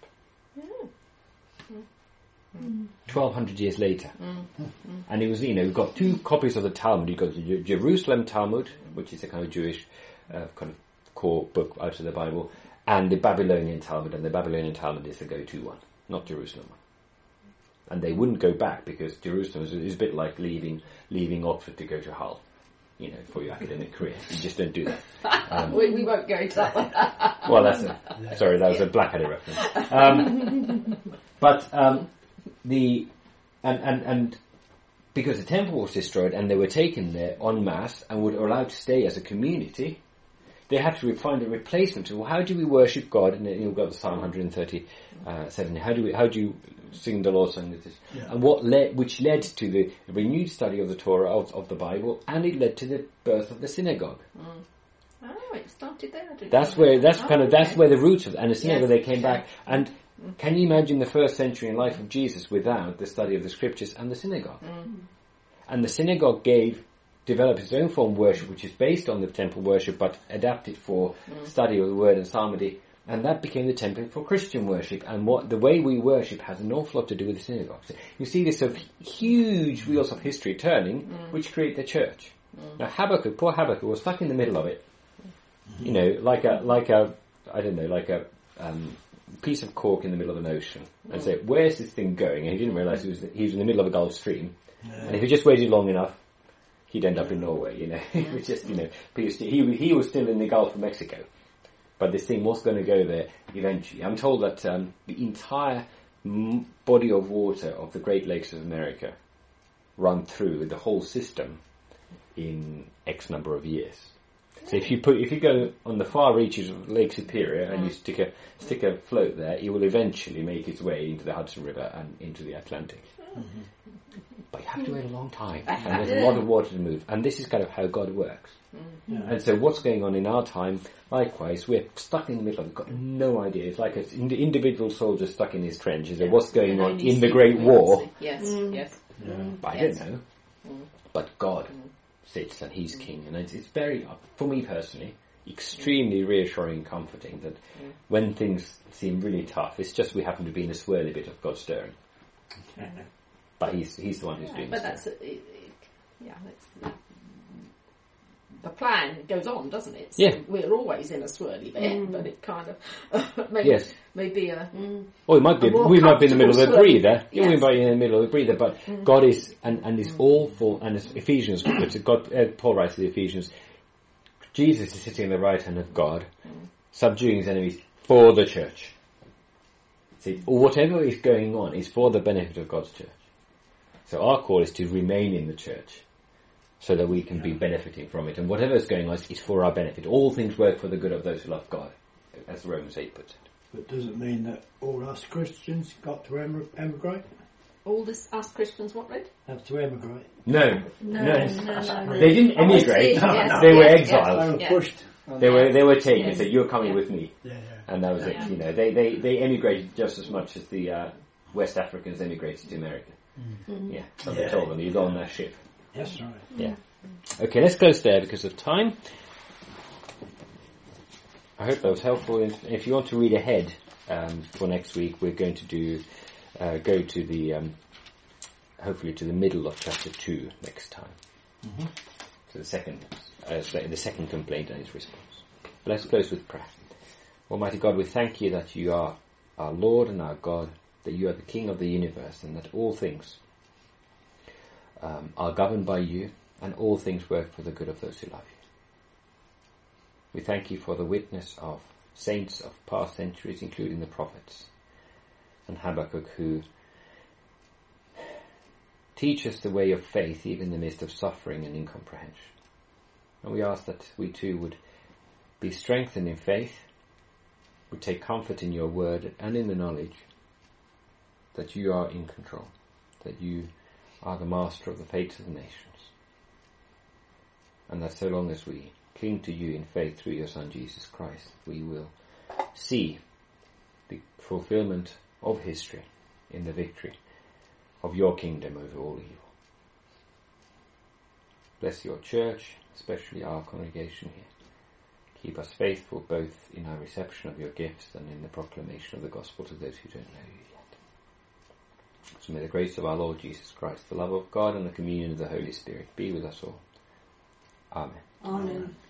1200 years later. And it was, we've got two copies of the Talmud. You've got the Jerusalem Talmud, which is a kind of Jewish kind of core book out of the Bible, and the Babylonian Talmud. And the Babylonian Talmud is the go-to one, not Jerusalem one. And they wouldn't go back because Jerusalem is a bit like leaving Oxford to go to Hull, for your academic career. You just don't do that. We won't go into that one. Well, that was a Blackadder reference. But because the temple was destroyed and they were taken there en masse and were allowed to stay as a community, they had to find a replacement. So, how do we worship God? And you've got the Psalm 137. How do you sing the Lord's song? Yeah. And which led to the renewed study of the Torah of the Bible, and it led to the birth of the synagogue. Oh, it started there. That's where the roots of it. And the synagogue, they came back. And can you imagine the first century in life of Jesus without the study of the scriptures and the synagogue? And the synagogue developed its own form of worship, which is based on the temple worship, but adapted for study of the word and psalmody, and that became the template for Christian worship. And the way we worship has an awful lot to do with the synagogue. So you see this sort of huge wheels of history turning, which create the church. Now poor Habakkuk was stuck in the middle of it, like a piece of cork in the middle of an ocean, and say, where's this thing going? And he didn't realise he was in the middle of a Gulf Stream, and if he just waited long enough, he'd end up in Norway. It was just because he was still in the Gulf of Mexico, but this thing was going to go there eventually. I'm told that the entire body of water of the Great Lakes of America run through the whole system in X number of years. So if you go on the far reaches of Lake Superior and you stick a float there, it will eventually make its way into the Hudson River and into the Atlantic. But you have to wait a long time, and there's a lot of water to move, and this is kind of how God works. And so what's going on in our time, likewise, we're stuck in the middle of it, we've got no idea. It's like an individual soldier stuck in his trench. What's going on in the Great War? Yes. But I don't know. But God sits and He's King, and it's very, for me personally, extremely reassuring and comforting that when things seem really tough, it's just we happen to be in a swirly bit of God stirring. But he's the one who's doing but stuff. The plan goes on, doesn't it? So yeah. We're always in a swirly bit, but it kind of maybe a we might be in the middle of a breather. Yes. We might be in the middle of a breather, but God is and is all for, and as Ephesians, Paul writes to the Ephesians, Jesus is sitting on the right hand of God, subduing his enemies for the church. See, whatever is going on is for the benefit of God's church. So our call is to remain in the church so that we can be benefiting from it. And whatever is going on is for our benefit. All things work for the good of those who love God, as Romans 8 puts it. But does it mean that all us Christians got to emigrate? All us Christians what, Red? Have to emigrate? No. They didn't Oh, emigrate. yes, They were yes, exiled. They were pushed. They were taken. So you're coming with me. Yeah. And that was it. They emigrated just as much as the West Africans emigrated to America. Yeah, so they told them, you go on that ship. That's right. Yeah. Okay, let's close there because of time. I hope that was helpful. If you want to read ahead for next week, we're going to go to the hopefully to the middle of chapter 2 next time. So the second complaint and its response. But let's close with prayer. Almighty God, we thank you that you are our Lord and our God, that you are the King of the universe, and that all things are governed by you, and all things work for the good of those who love you. We thank you for the witness of saints of past centuries, including the prophets and Habakkuk, who teach us the way of faith even in the midst of suffering and incomprehension. And we ask that we too would be strengthened in faith, would take comfort in your word and in the knowledge that you are in control, that you are the master of the fates of the nations, and that so long as we cling to you in faith through your Son Jesus Christ, we will see the fulfillment of history in the victory of your kingdom over all evil. Bless your church, especially our congregation here. Keep us faithful both in our reception of your gifts and in the proclamation of the gospel to those who don't know you yet. So may the grace of our Lord Jesus Christ, the love of God and the communion of the Holy Spirit be with us all. Amen. Amen.